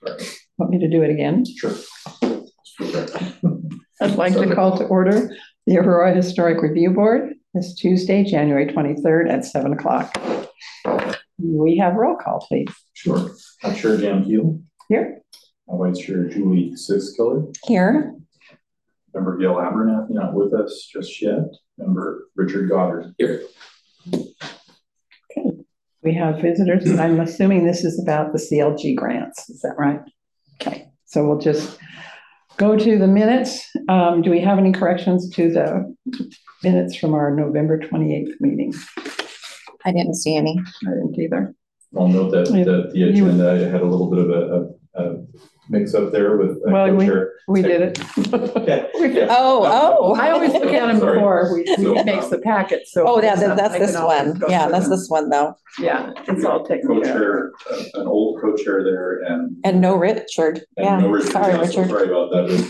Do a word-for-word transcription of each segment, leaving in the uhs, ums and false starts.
Want me to do it again? Sure. I'd like to call to order the Aurora Historic Review Board this Tuesday, January twenty-third at seven o'clock. We have roll call, please. Sure. I'm Chair Jan Keel. Here. My Vice Chair Julie Sixkiller. Here. Member Gail Abernathy not with us just yet. Member Richard Goddard. Here. Okay. We have visitors, and I'm assuming this is about the C L G grants. Is that right? Okay. So we'll just go to the minutes. Um, do we have any corrections to the minutes from our November twenty-eighth meeting? I didn't see any. I didn't either. I'll note that, that the agenda had a little bit of a, a, a mix up there with uh, well, we, we did it. yeah. Yeah. Oh, oh. I always look at them Sorry. before we, we So, makes the packet. So oh, yeah, that, that's this one. Yeah, that's this one though. Yeah, it's all taken co-chair, uh, an old co-chair there, and and no Richard. And yeah, no Richard. sorry, yeah, Richard. So sorry about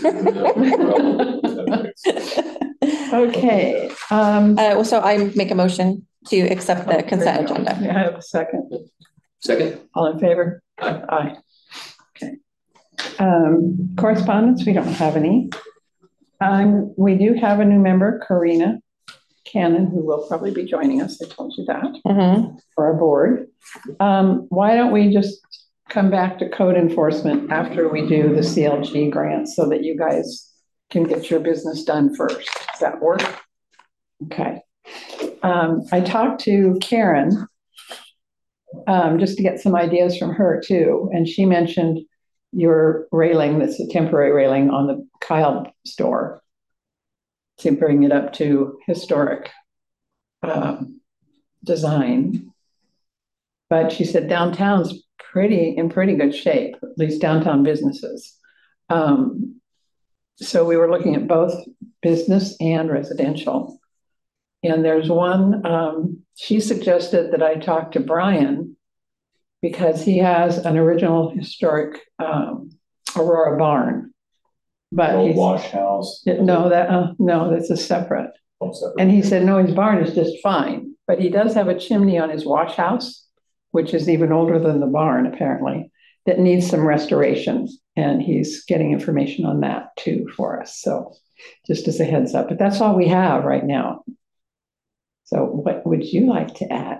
that. Okay. Um, uh, so I make a motion to accept the consent agenda. I have a second. Second. All in favor? Aye. Aye. Okay. Um, correspondence, we don't have any. Um, we do have a new member, Karina Cannon, who will probably be joining us. I told you that Mm-hmm. for our board. Um, why don't we just come back to code enforcement after we do the C L G grant so that you guys can get your business done first? Does that work? Okay. Um, I talked to Karen um, just to get some ideas from her too. And she mentioned your railing, that's a temporary railing on the Kyle store, to bring it up to historic um, design. But she said downtown's pretty in pretty good shape, at least downtown businesses. Um, so we were looking at both business and residential. And there's one, um, she suggested that I talk to Brian because he has an original historic um, Aurora barn. But old wash house. No, that uh, no, that's a separate. Oh, separate. And he said, no, his barn is just fine. But he does have a chimney on his wash house, which is even older than the barn, apparently, that needs some restoration. And he's getting information on that too for us. So just as a heads up, but that's all we have right now. So what would you like to add?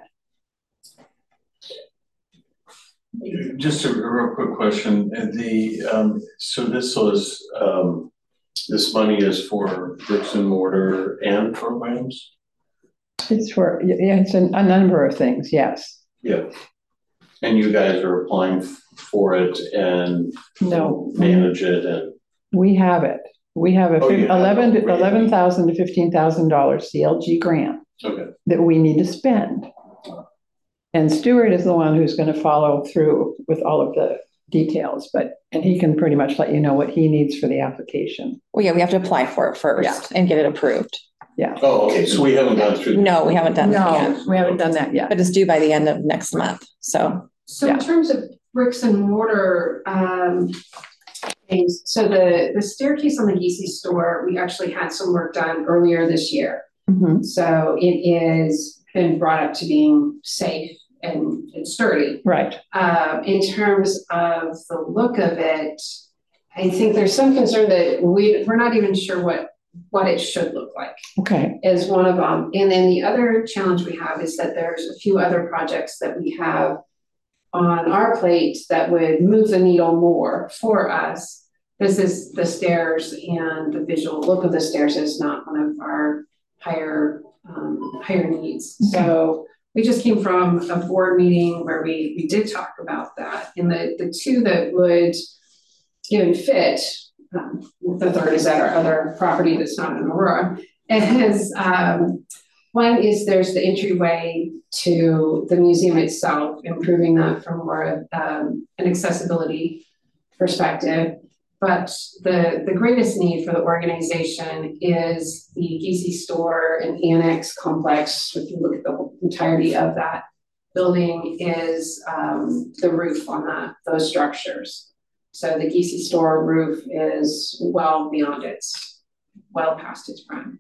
Just a real quick question. The um, so this was um, this money is for bricks and mortar and programs. It's for yeah, it's a, a number of things. Yes. Yeah, and you guys are applying for it and no manage it, and we have it. We have a oh, eleven eleven thousand to fifteen thousand dollars C L G grant. Okay. That we need to spend. And Stuart is the one who's going to follow through with all of the details, but and he can pretty much let you know what he needs for the application. Well, yeah, we have to apply for it first yeah. and get it approved. Yeah. Oh, okay. So we haven't gone through. No, we haven't done no, that yet. We haven't done that yet. But it's due by the end of next month. So. So yeah. in terms of bricks and mortar um, things, so the the staircase on the Giese store, we actually had some work done earlier this year. Mm-hmm. So it is been brought up to being safe and, and sturdy. Right. Uh, in terms of the look of it, I think there's some concern that we, we're not even sure what, what it should look like. Okay. Is one of them. And then the other challenge we have is that there's a few other projects that we have on our plate that would move the needle more for us. This is the stairs, and the visual look of the stairs is not one of our higher um, higher needs. Okay. So we just came from a board meeting where we we did talk about that. And the, the two that would even fit, um, the third is at our other property that's not in Aurora, is um, one is there's the entryway to the museum itself, improving that from more of um, an accessibility perspective. But the, the greatest need for the organization is the Giese store and annex complex. If you look at the whole entirety of that building, is um, the roof on that, those structures. So the Giese store roof is well beyond its, well past its prime.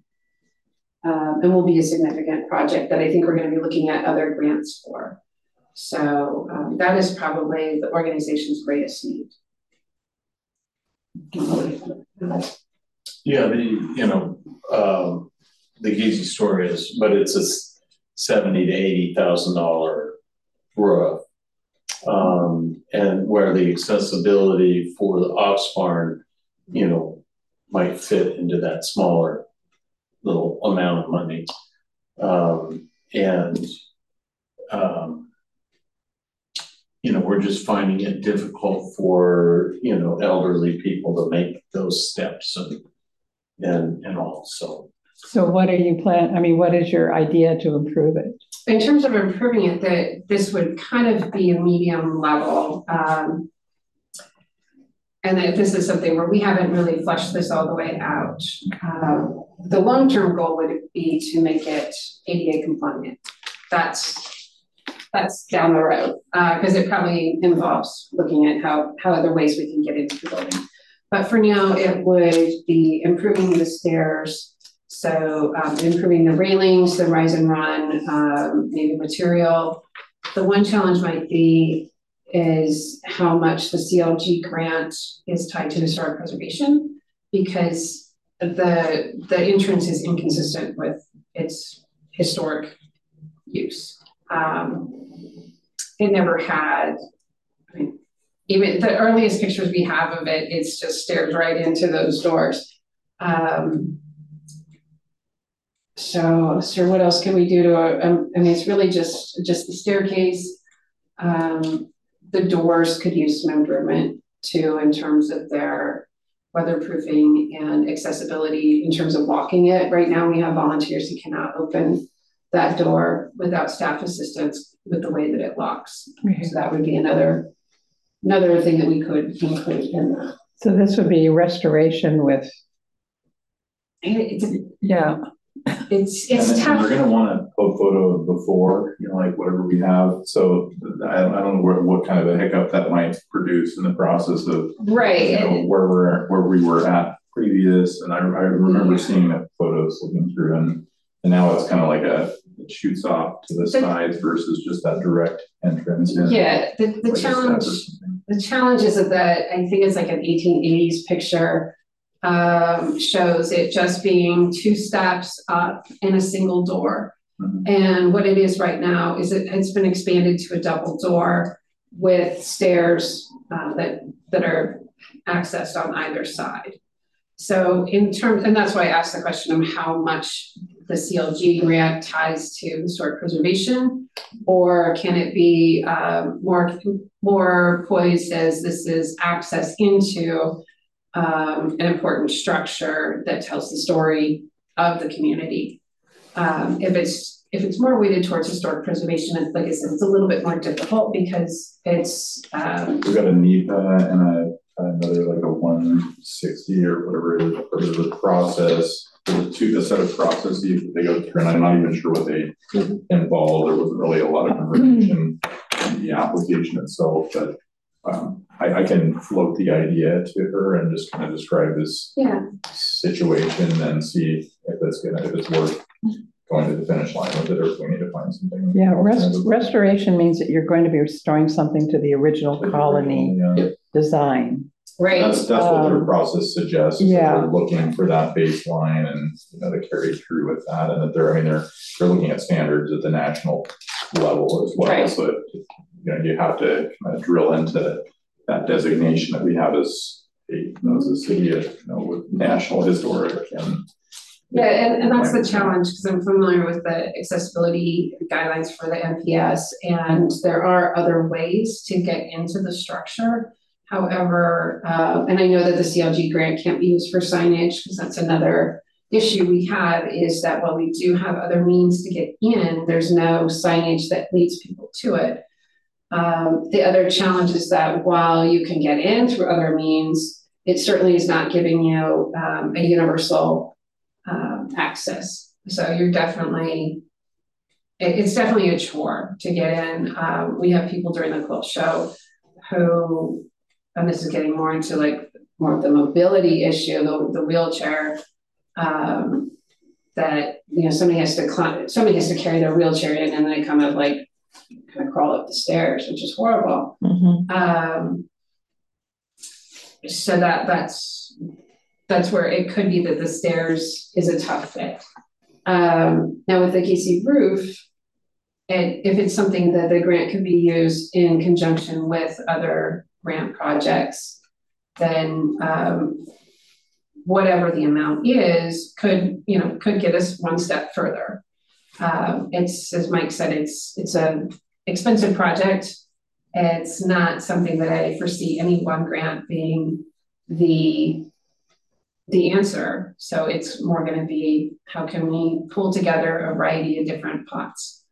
Um, and will be a significant project that I think we're going to be looking at other grants for. So um, that is probably the organization's greatest need, Yeah, the, you know, um, the Geezy story is, but it's a seventy to eighty thousand dollar roof. Um, and where the accessibility for the ox barn, you know, might fit into that smaller little amount of money. Um, and, um, you know, we're just finding it difficult for, you know, elderly people to make those steps and, and, and all, so. So what are you plan, I mean, what is your idea to improve it? In terms of improving it, that this would kind of be a medium level. Um, and that this is something where we haven't really fleshed this all the way out. Um, the long-term goal would be to make it A D A compliant. That's that's down the road, because uh, it probably involves looking at how, how other ways we can get into the building. But for now, it would be improving the stairs. So um, improving the railings, the rise and run, um, maybe material. The one challenge might be is how much the C L G grant is tied to historic preservation, because the, the entrance is inconsistent with its historic use. Um, it never had, I mean, even the earliest pictures we have of it, it's just stairs right into those doors. Um, So, sir, what else can we do to, um, I mean, it's really just, just the staircase. Um, the doors could use some improvement too, in terms of their weatherproofing and accessibility in terms of locking it. Right now we have volunteers who cannot open that door without staff assistance with the way that it locks. Mm-hmm. So that would be another, another thing that we could include in that. So this would be restoration with, it's, yeah. It's it's and tough. They're going to want to put a photo of before, you know, like whatever we have. So I don't, I don't know where, what kind of a hiccup that might produce in the process of, right, you know, where we're where we were at previous. And I, I remember yeah. seeing the photos looking through, and and now it's kind of like a it shoots off to the, the sides versus just that direct entrance. In, yeah, the the like challenge the challenge is that I think it's like an eighteen eighties picture. Um, shows it just being two steps up in a single door. Mm-hmm. And what it is right now is it has been expanded to a double door with stairs uh, that, that are accessed on either side. So in terms, and that's why I asked the question of how much the C L G grant ties to historic preservation, or can it be um, more, more poised as this is access into Um, an important structure that tells the story of the community. Um, if it's if it's more weighted towards historic preservation, and like I said, it's a little bit more difficult because it's um, we've got a N E P A and a another like a one sixty or whatever it is for the process. There's two the set of processes they go through, and I'm not even sure what they mm-hmm. involve. There wasn't really a lot of information in the application itself, but um, I, I can float the idea to her and just kind of describe this yeah. situation and see if it's gonna if it's worth going to the finish line with it, or if we need to find something. Yeah, rest, restoration means that you're going to be restoring something to the original the colony original, yeah. design. Right. That's that's um, what their process suggests. Yeah. They're looking for that baseline and you know to carry through with that, and that they're I mean they're they're looking at standards at the national level as well. Right. So it, you know you have to kind of drill into that designation that we have as a you know, as a city of you know with national historic and yeah, and, and that's the challenge because I'm familiar with the accessibility guidelines for the N P S, and there are other ways to get into the structure. However, uh, and I know that the C L G grant can't be used for signage because that's another issue we have is that while we do have other means to get in, there's no signage that leads people to it. Um, the other challenge is that while you can get in through other means, it certainly is not giving you um, a universal um, access. So you're definitely, it, it's definitely a chore to get in. Um, we have people during the quilt show who, and this is getting more into like more of the mobility issue, the, the wheelchair, um, that, you know, somebody has to climb, somebody has to carry their wheelchair in and they kind of like, kind of crawl up the stairs, which is horrible. Mm-hmm. Um, so that, that's, that's where it could be that the stairs is a tough fit. Um, now with the Casey roof, and if it's something that the grant could be used in conjunction with other grant projects, then, um, whatever the amount is, could, you know, could get us one step further. Um, it's, as Mike said, it's, it's a expensive project. It's not something that I foresee any one grant being the, the answer. So it's more going to be, how can we pull together a variety of different pots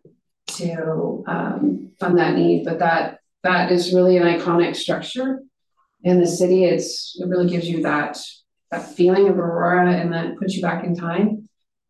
to um, fund that need? But that, that is really an iconic structure in the city. It's, it really gives you that that feeling of Aurora, and that puts you back in time.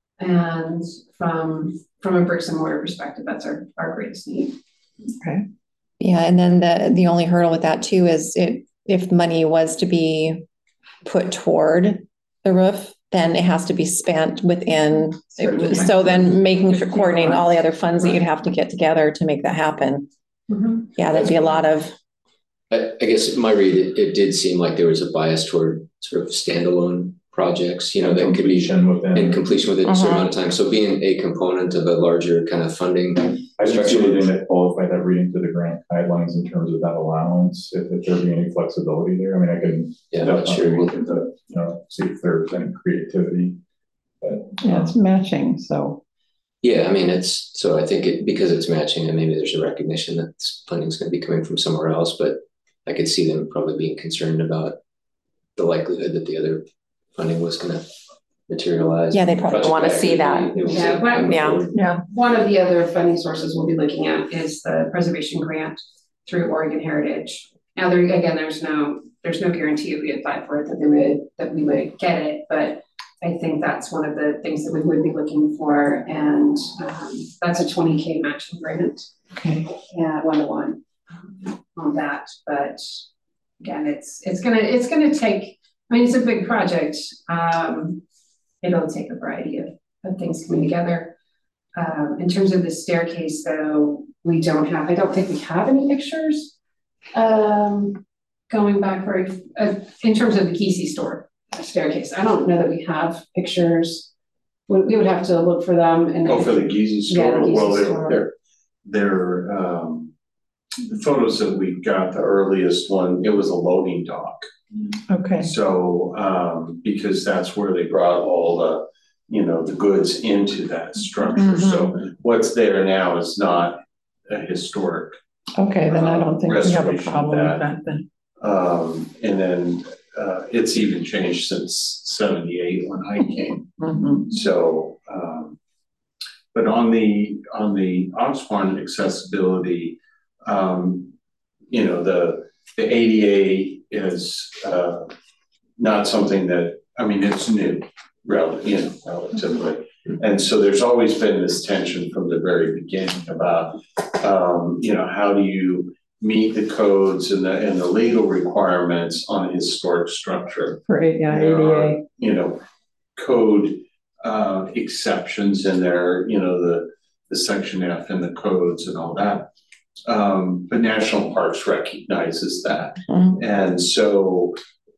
And from from a bricks and mortar perspective, that's our, our greatest need. Okay. Yeah, and then the the only hurdle with that too is it, if money was to be put toward the roof, then it has to be spent within. So then making sure coordinating all the other funds that you'd have to get together to make that happen. Mm-hmm. Yeah, that'd be a lot of. I, I guess my read, it, it did seem like there was a bias toward sort of standalone projects, you know, that could be within in completion within a certain Uh-huh. amount of time. So being a component of a larger kind of funding. I didn't see anything that qualified that reading to the grant guidelines in terms of that allowance, if, if there be any flexibility there. I mean, I can Yeah, I'm not definitely sure. look into, you know, see if there's any creativity. But Yeah, it's matching, so. Yeah, I mean, it's, so I think it, because it's matching, and maybe there's a recognition that funding is going to be coming from somewhere else, but I could see them probably being concerned about the likelihood that the other funding was going to materialize. Yeah, they probably want to see that. Yeah, well, Yeah, yeah. One of the other funding sources we'll be looking at is the preservation grant through Oregon Heritage. Now, there again, there's no there's no guarantee if we apply for it that they would that we would get it, but I think that's one of the things that we would be looking for, and um, that's a twenty K matching grant. Okay. Yeah, one to one on that, but again, it's it's gonna it's gonna take. I mean, it's a big project. Um, it'll take a variety of, of things coming together. Um, in terms of the staircase, though, we don't have. I don't think we have any pictures. Um, going back very uh, in terms of the Kesey store staircase, I don't know that we have pictures. We, we would have to look for them. And Oh, for the Kesey store. Yeah, the Kesey well, store. they're they're they're um, the photos that we got. The earliest one, it was a loading dock. Okay. So um, because that's where they brought all the, you know, the goods into that structure. Mm-hmm. So what's there now is not a historic. Okay, then I don't think we have a Restoration problem of with that then. Um, and then uh, it's even changed since seventy-eight when I came. Mm-hmm. So, um, but on the on the Oxbarn accessibility, um, you know, the the A D A is uh, not something that, I mean, it's new, rel you know, relatively. And so there's always been this tension from the very beginning about, um, you know, how do you meet the codes and the and the legal requirements on a historic structure? For eight, yeah, There A D A. are, you know, code uh, exceptions in there, you know, the the section F in the codes and all that. Um, but National Parks recognizes that. Mm-hmm. And so,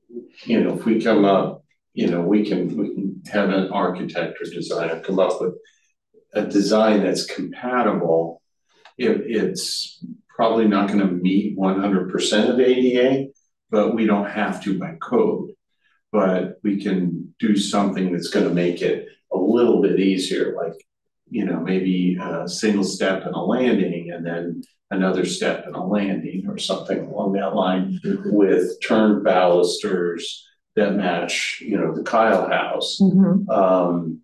you know, if we come up, you know, we can we can have an architect or designer come up with a design that's compatible. If it's probably not going to meet one hundred percent of A D A, but we don't have to by code. But we can do something that's going to make it a little bit easier, like, you know, maybe a single step and a landing, and then another step and a landing or something along that line, mm-hmm. with turned balusters that match, you know, the Kyle house. Mm-hmm. Um,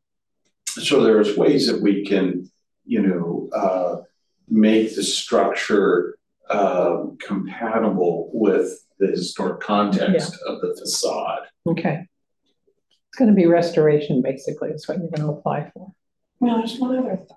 so there's ways that we can, you know, uh, make the structure uh, compatible with the historic context yeah. of the facade. Okay. It's going to be restoration, basically, is what you're going to apply for. Well, there's one other thought.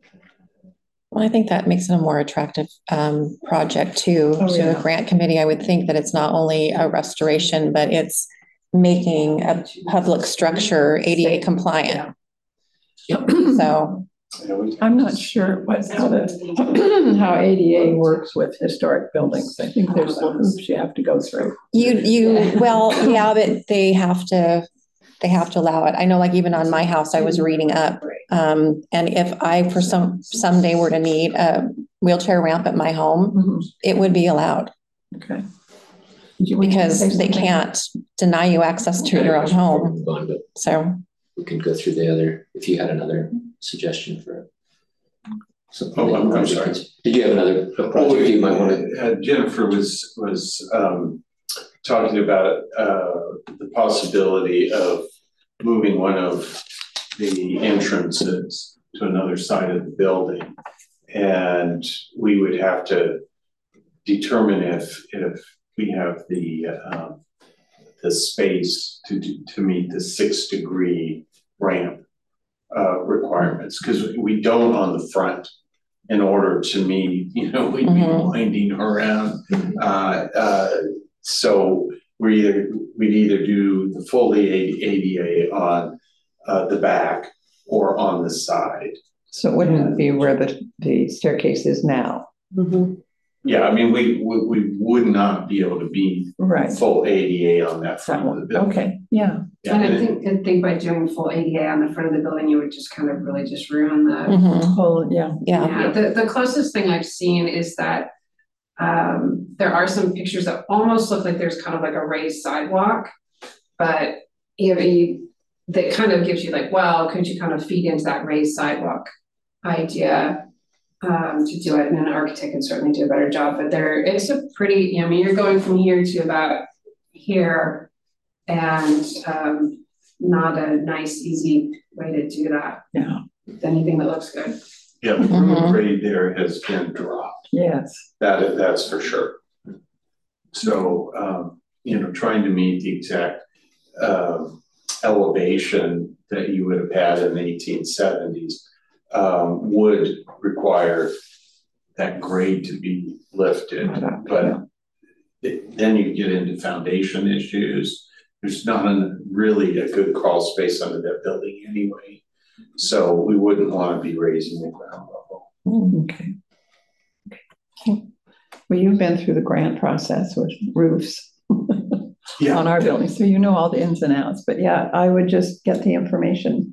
Well, I think that makes it a more attractive um, project too, oh, to yeah. the grant committee. I would think that it's not only a restoration, but it's making a public structure A D A compliant. Yeah. So Yeah, we- I'm not sure what, how the, how A D A works with historic buildings. I think there's some hoops you have to go through. You, you, well, yeah, but they have to, they have to allow it. I know, like, even on my house, I was reading up. Um, and if I, for some, someday were to need a wheelchair ramp at my home, Mhm. it would be allowed. Okay. Did you want to Because say they something? can't deny you access to your own home. Move on, but So, we can go through the other, if you had another suggestion for. something Oh, that you I'm- I'm wanted to sorry. cons- Did you have another a project you might want to? Uh, Jennifer was, was, um, talking about, uh, the possibility of moving one of the entrances to another side of the building. And we would have to determine if, if we have the, um, the space to, do- to meet the six degree ramp, uh, requirements, because we don't on the front. In order to meet, you know, we'd be Mhm. winding around. Uh, uh, so we either, we'd either do the fully A D A on, uh, the back or on the side. So it wouldn't be where the, the staircase is now. Yeah, I mean, we, we, we would not be able to be Right. full A D A on that That front of the one. building. Okay, yeah. Yeah, And I and- think, I think by doing full A D A on the front of the building, you would just kind of really just ruin the. mhm, Oh, yeah. yeah. Yeah, the, the closest thing I've seen is that um, there are some pictures that almost look like there's kind of like a raised sidewalk. But you know, you, that kind of gives you like, well, could you kind of feed into that raised sidewalk idea um, to do it? And an architect can certainly do a better job, but there, it's a pretty, I mean, you're going from here to about here and um, not a nice, easy way to do that. Yeah. With anything that looks good. Yeah, the Mhm. roof rate there has been dropped. Yes. That, that's for sure. So, um, you know, trying to meet the exact, um, elevation that you would have had in the eighteen seventies, um, would require that grade to be lifted, but it- then you get into foundation issues. There's not a, really a good crawl space under that building anyway. So we wouldn't want to be raising the ground level. Okay. Okay. Well, you've been through the grant process with roofs Yeah. on our building, so you know all the ins and outs. But yeah, I would just get the information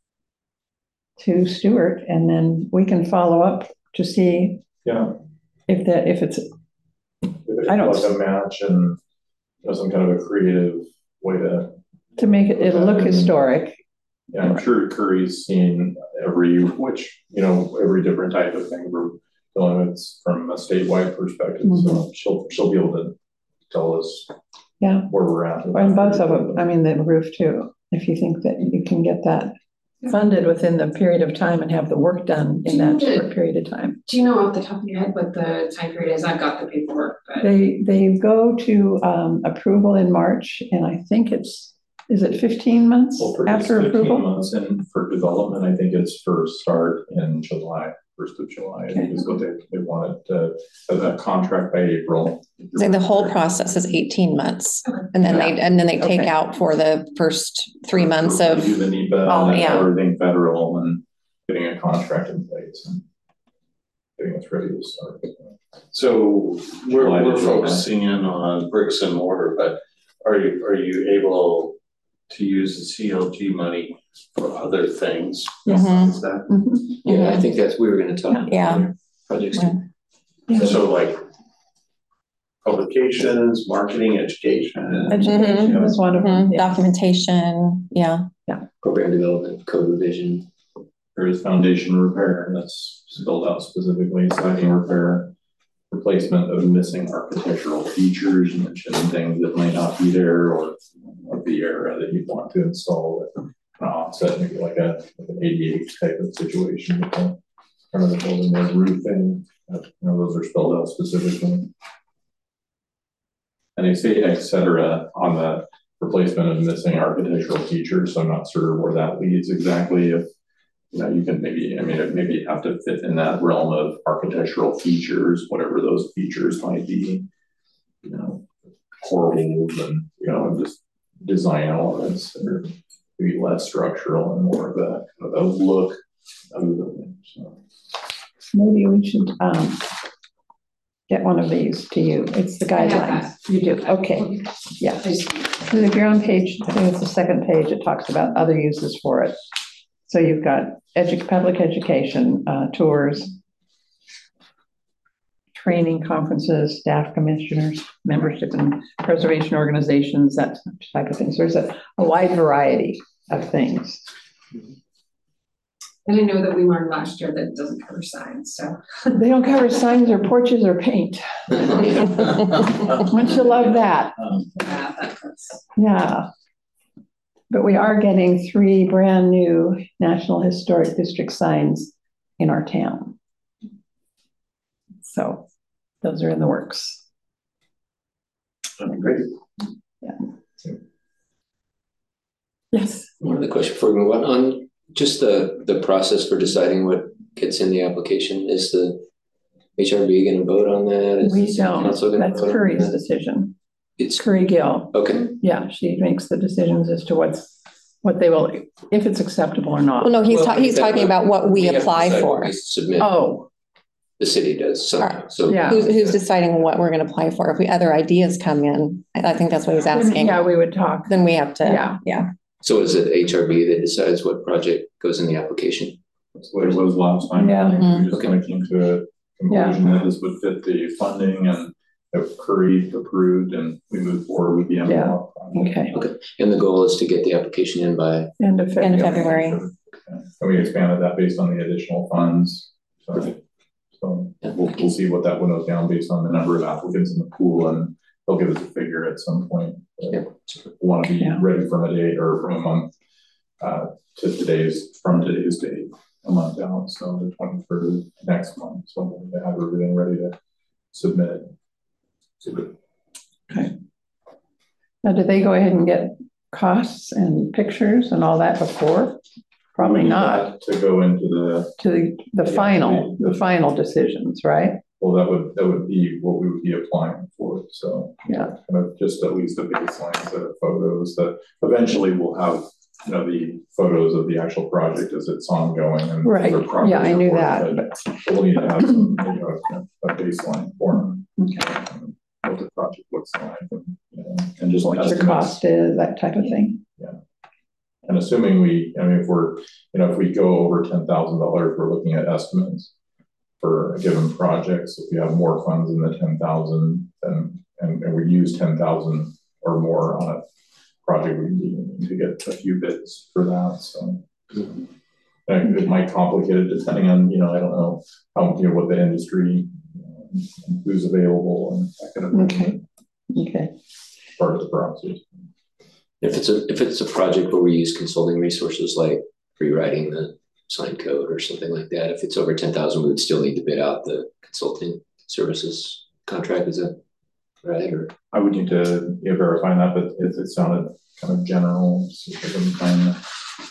to Stuart, and then we can follow up to see Yeah. if that, if it's, If I don't- it's like a match and, you know, some kind of a creative way to, to make it, it'll look historic. yeah, I'm sure Curry's seen every, which, you know, every different type of thing we're dealing with from a statewide perspective, so she'll, she'll be able to tell us Yeah. where we're at. with And that. both of them, I mean, the roof too, if you think that you can get that funded within the period of time and have the work done in that short period of time. Do you know off the top of your head what the time period is? I've got the paperwork, but. They, they go to um, approval in March, and I think it's, is it fifteen months Well, for it's after fifteen approval? months, and for development, I think it's for start in July, first of July, I think is what they, they wanted to, as a contract by April. So the whole process is eighteen months, and then they, and then they take Okay. out for the first three months of, Do the NEPA Oh, and yeah. everything federal and getting a contract in place and getting us ready to start. So we're, July to we're July. focusing in on bricks and mortar, but are you, are you able to use the C L G money for other things? Mhm. Is that, Mhm. Yeah, I think that's, we were gonna talk. about Yeah. other Projects. too. Yeah. so like publications, marketing, education? Education is one of them, mhm, yeah. documentation, yeah. Program development, code revision. There is foundation repair, and that's spelled out specifically, siding repair, replacement of missing architectural features, you mentioned things that might not be there or of the era that you want to install that kind of offset, maybe like a, like an A D H type of situation with the front of the building, there's roofing, uh, you know, those are spelled out specifically. And they say et cetera on the replacement of missing architectural features, so I'm not sure where that leads exactly. If, you know, you can maybe, I mean, it maybe have to fit in that realm of architectural features, whatever those features might be. You know, corals and, you know, just design elements that are maybe less structural and more of a, of a look other building, so. Maybe we should, um, get one of these to you. It's the I have guidelines. You do, okay, yeah. Please. So if you're on page, I think it's the second page, it talks about other uses for it. So you've got edu, public education, uh, tours, training, conferences, staff commissioners, membership in preservation organizations, that type of thing. So there's a, a wide variety of things. And I know that we learned last year that it doesn't cover signs, so. They don't cover signs or porches or paint. Wouldn't you love that? Yeah, that's. Yeah. But we are getting three brand new National Historic District signs in our town. So those are in the works. That'd be great. Yeah. Yes. One other question before we move on, on just the, the process for deciding what gets in the application, is the H R B gonna vote on that? Is We the don't, council gonna that's vote on Curry's that? decision. It's, Curry Gill. okay, Yeah, she makes the decisions as to what's, what they will, if it's acceptable or not. Well, no, he's Well, ta- he's that- talking about what we have to apply decide what for. we Submit, Oh, the city does somehow, so. yeah. Who's, who's deciding what we're gonna apply for? If we, other ideas come in, I I think that's what he's asking. Yeah, we would talk. Then we have to, Yeah. yeah. So is it H R B that decides what project goes in the application? That's what it was last time. Yeah. We just kind of came to a conclusion that this would fit the funding, and if Curry approved, and we moved forward with the M Yeah. L. Okay, And the goal is to get the application in by, end of End of February. February. And we expanded that based on the additional funds. So, so we'll, we'll see what that winnows down based on the number of applicants in the pool, and they'll give us a figure at some point. Yeah. We want to be Yeah. ready from a date or from a month uh, to today's, from today's date, a month out. So the twenty-third next month. So we'll have everything ready to submit. Super. Okay. Now, did they go ahead and get costs and pictures and all that before? Probably We need not, that To go into the, to the, the Yeah, final, the- the final decisions, right? well, that would, that would be what we would be applying for. So Yeah. kind of just at least a baseline set of photos that eventually we'll have, you know, the photos of the actual project as it's ongoing and. Right, other progress yeah, I knew reports, that, but We'll need to have some, you know, a baseline for them. Okay. um, What the project looks like, and, you know, and just. What your estimates. cost is, that type of thing. And assuming we, I mean, if we're, you know, if we go over ten thousand dollars, we're looking at estimates for a given project. So if we have more funds in the ten thousand, then, and, and we use ten thousand or more on a project, we need to get a few bids for that, so. And it might complicate it depending on, you know, I don't know, how, you know, what the industry, um, who's available and that kind of thing. Okay, okay. Part of the process. if it's a, if it's a project where we use consulting resources like rewriting the sign code or something like that, if it's over ten thousand, we would still need to bid out the consulting services contract, is that right? Or I would need to yeah, verify that, but it, it sounded kind of general. See if I can find that.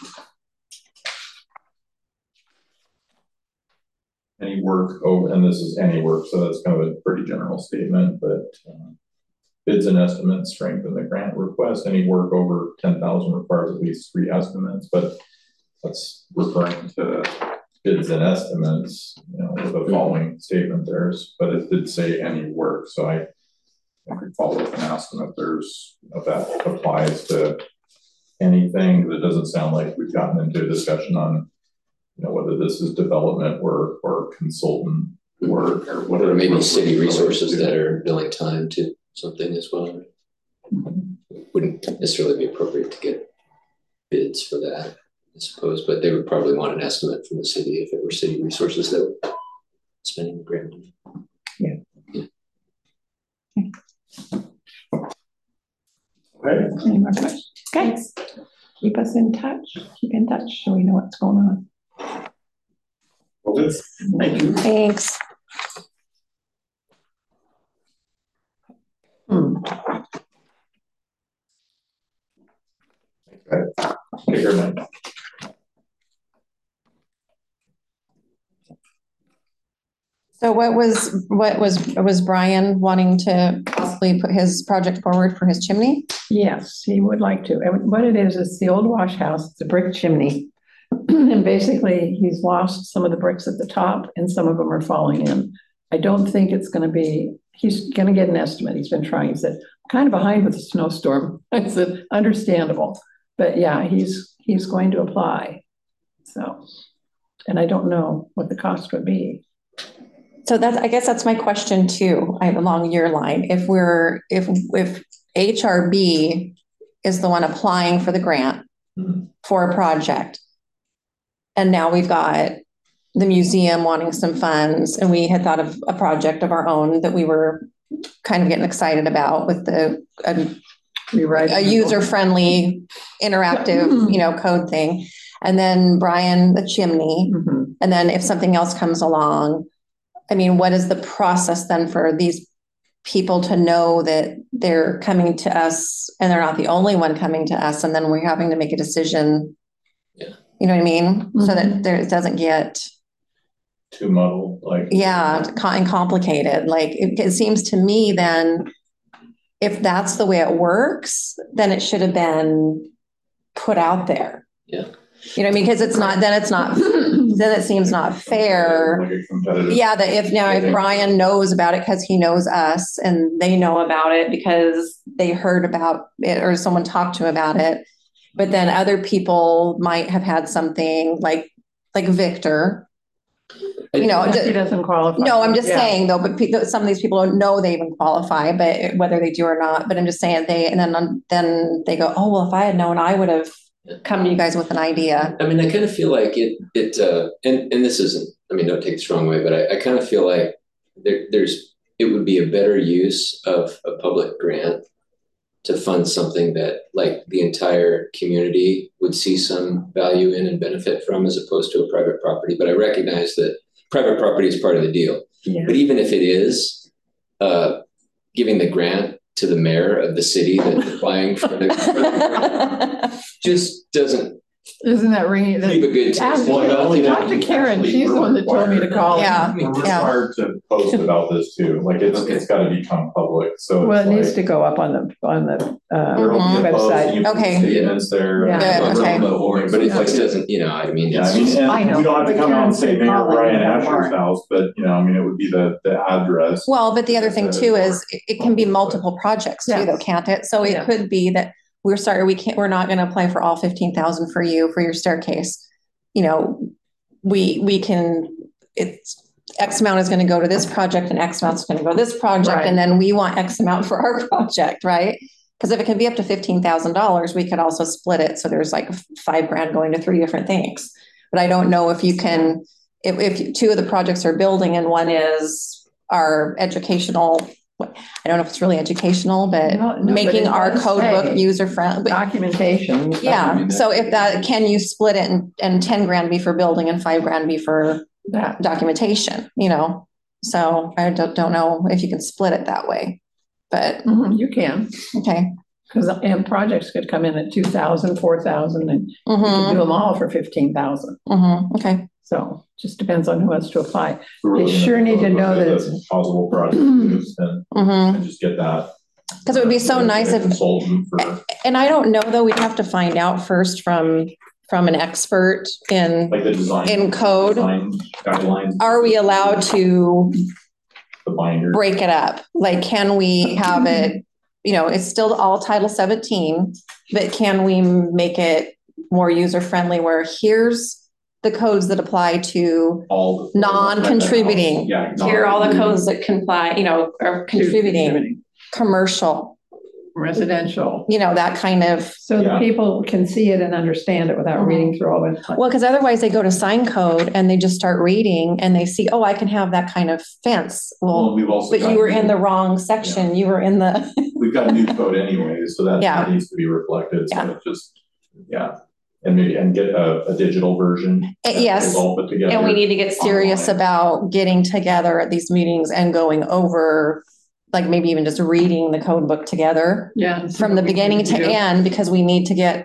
Any work over, and this is any work, so that's kind of a pretty general statement, but uh, bids and estimates strengthen the grant request. Any work over ten thousand requires at least three estimates, but that's referring to bids and estimates, you know, with the following statement there's, but it did say any work, so I I could follow up and ask them if there's, if that applies to anything. It doesn't sound like we've gotten into a discussion on, you know, whether this is development work or consultant work or whatever. or maybe city resources that are billing time to something as well. Wouldn't necessarily be appropriate to get bids for that, I suppose, but they would probably want an estimate from the city if it were city resources that were spending the grant money. Yeah. Yeah. Okay. Any more questions? Okay. Keep us in touch, keep in touch so we know what's going on. Well, this, thank you. Thanks. Hmm. Take care, man. So what was, what was, was Brian wanting to possibly put his project forward for his chimney? Yes, he would like to. And what it is, it's the old wash house. It's a brick chimney. And basically, he's lost some of the bricks at the top and some of them are falling in. I don't think it's gonna be, he's gonna get an estimate. He's been trying. He said, kind of behind with the snowstorm. I said, understandable. But yeah, he's, he's going to apply. So, and I don't know what the cost would be. So that's, I guess that's my question too, I- along your line. If we're, if, if H R B is the one applying for the grant Mhm. for a project, and now we've got the museum wanting some funds, and we had thought of a project of our own that we were kind of getting excited about with the, a, Rewrite. a user-friendly, interactive, you know, code thing. And then Brian, the chimney. Mhm. And then if something else comes along, I mean, what is the process then for these people to know that they're coming to us and they're not the only one coming to us, and then we're having to make a decision? Yeah. You know what I mean? So that Mhm. there, it doesn't get, Too muddled, like. yeah, com- and complicated. Like, it, it seems to me then, if that's the way it works, then it should have been put out there. Yeah. You know what I mean? Because it's not, then it's not, then it seems not fair. Like a competitive. Yeah, that if now if Brian knows about it because he knows us and they know about it because they heard about it or someone talked to him about it, but then other people might have had something like, like Victor, you know. He doesn't qualify. No, I'm just Yeah. saying though, but pe- some of these people don't know they even qualify, but whether they do or not, but I'm just saying they, and then, then they go, oh, well, if I had known, I would have come to you guys with an idea. I mean, I kind of feel like it, it, uh, and, and this isn't, I mean, don't take this the wrong way, but I, I kind of feel like there, there's, it would be a better use of a public grant to fund something that like the entire community would see some value in and benefit from, as opposed to a private property. But I recognize that private property is part of the deal. Yeah. But even if it is, uh, giving the grant to the mayor of the city that's applying for the, for the grant just doesn't Isn't that ringing? leave a good taste in Well, your not mouth, only you know? Talk to Karen. She's the one that told me to call. Yeah. We're Yeah. required to post about this too, like it's, Okay. it's gotta become public, so. Well, it's it needs like- to go up on the, on the, uh, There'll be a post, website. you put Okay. statements there. Yeah. Good, okay. But it But just it's, doesn't, you know, I mean, yeah, I it's mean, just, I know. and we don't have to But come out and Karen's say been Mayor calling Brian me Asher's Mark. house, but you know, I mean, it would be the, the address. Well, but the other thing too is it- it can be multiple projects too, though, Yes. can't it? So it Yeah. could be that we're sorry, we can't, we're not gonna apply for all fifteen thousand for you, for your staircase. You know, we, we can, it's X amount is gonna go to this project and X amount is gonna go to this project, Right. and then we want X amount for our project, right? Because if it can be up to fifteen thousand dollars, we could also split it, so there's like five grand going to three different things. But I don't know if you can, if, if two of the projects are building and one is our educational, I don't know if it's really educational, but No, no, but making it our does code book say user friendly. Documentation. Yeah, so if that, can you split it and, and ten grand be for building and five grand be for That, documentation, you know? So I don't, don't know if you can split it that way, but, Mhm, you can, okay. because, and projects could come in at two thousand, four thousand, and you can Mm-hmm, do them all for fifteen thousand. mm-hmm, okay. So just depends on who wants to apply. We were They looking at sure the need to photos know of that the it's- Possible project use and, Mm-hmm, and just get that. because it would be so uh, nice a if, Consultant for, and I don't know, though, we'd have to find out first from, from an expert in, like the design. in code. Design guidelines. Are we allowed to The binder. break it up? Like, can we have it, you know, it's still all Title seventeen, but can we make it more user-friendly where here's the codes that apply to All. the- non-contributing. Yeah. Here are all the non-contributing. codes that comply, you know, are contributing, commercial, Residential. you know, that kind of, So the Yeah. people can see it and understand it without reading through all the. well, because otherwise they go to sign code and they just start reading and they see, oh, I can have that kind of fence. Well, Well, we've also. but got you were new- in the wrong section. You were in the, We've got new code anyways, so that Yeah. that needs to be reflected, so Yeah. it just, yeah. And maybe, and get a, a digital version. Eh, that yes. is all put together. and we need to get serious online. about getting together at these meetings and going over, like maybe even just reading the code book together Yeah. from the beginning to end, because we need to get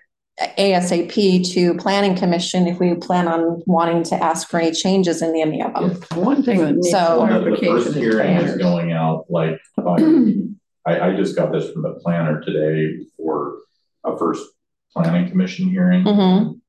ASAP to planning commission if we plan on wanting to ask for any changes in any of them. One thing that needs So- Well, the- the clarification first is hearing is planners. going out like, by- I, I just got this from the planner today for a first planning commission hearing. Mhm.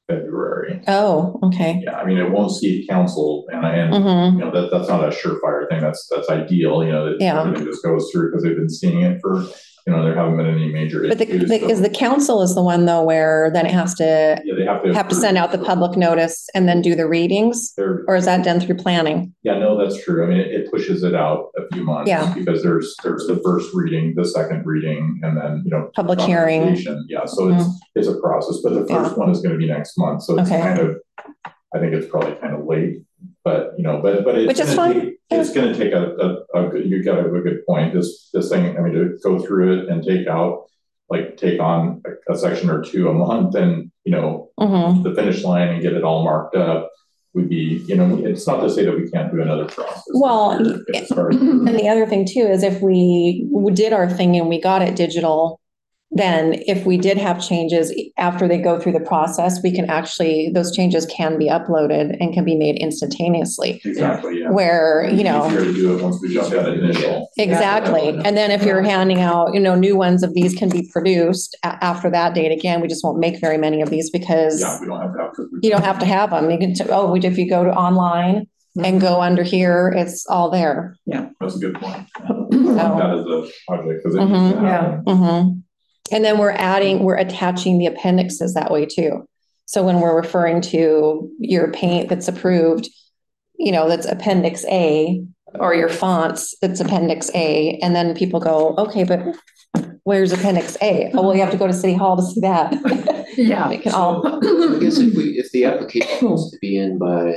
February. Oh, okay. Yeah, I mean, it won't see council and I, and, Mm-hmm. you know, that, that's not a surefire thing. That's, that's ideal, you know, that Yeah. everything just goes through because they've been seeing it for, you know, there haven't been any major But the, issues. the, so- is the council is the one though, where then it has to, Yeah, they have to. have to send out the public notice and then do the readings? They're, Or is that done through planning? yeah, no, that's true. I mean, it, it pushes it out a few months. Yeah. Because there's, there's the first reading, the second reading, and then, you know. Public hearing. documentation. Yeah, so it's, it's a process, but the first one is gonna be next month, so it's Okay. kind of, I think it's probably kind of late, but, you know, but, but it's. Which is gonna fine. take- It's gonna take a, a, a good, you got a good point, this, this thing, I mean, to go through it and take out, like, take on a, a section or two a month and, you know, Mm-hmm. the finish line and get it all marked up would be, you know, it's not to say that we can't do another process. Well, If it's hard. And the other thing too is if we did our thing and we got it digital, then if we did have changes after they go through the process, we can actually, those changes can be uploaded and can be made instantaneously. Exactly, yeah. Where, you know, Easier to do it once we just got it initial. exactly. And then if you're handing out, you know, new ones of these can be produced a- after that date. Again, we just won't make very many of these because Yeah, we don't have to have. you don't have to have them. You can, t- oh, if you go to online and go under here, it's all there. That's a good point. So- That is a project, because it needs Mhm. to happen. Mhm. And then we're adding, we're attaching the appendixes that way too. So when we're referring to your paint that's approved, you know, that's appendix A, or your fonts, that's appendix A, and then people go, okay, but where's appendix A? Oh, well, you have to go to City Hall to see that. Yeah. They can all, So I guess if we, if the application is to be in by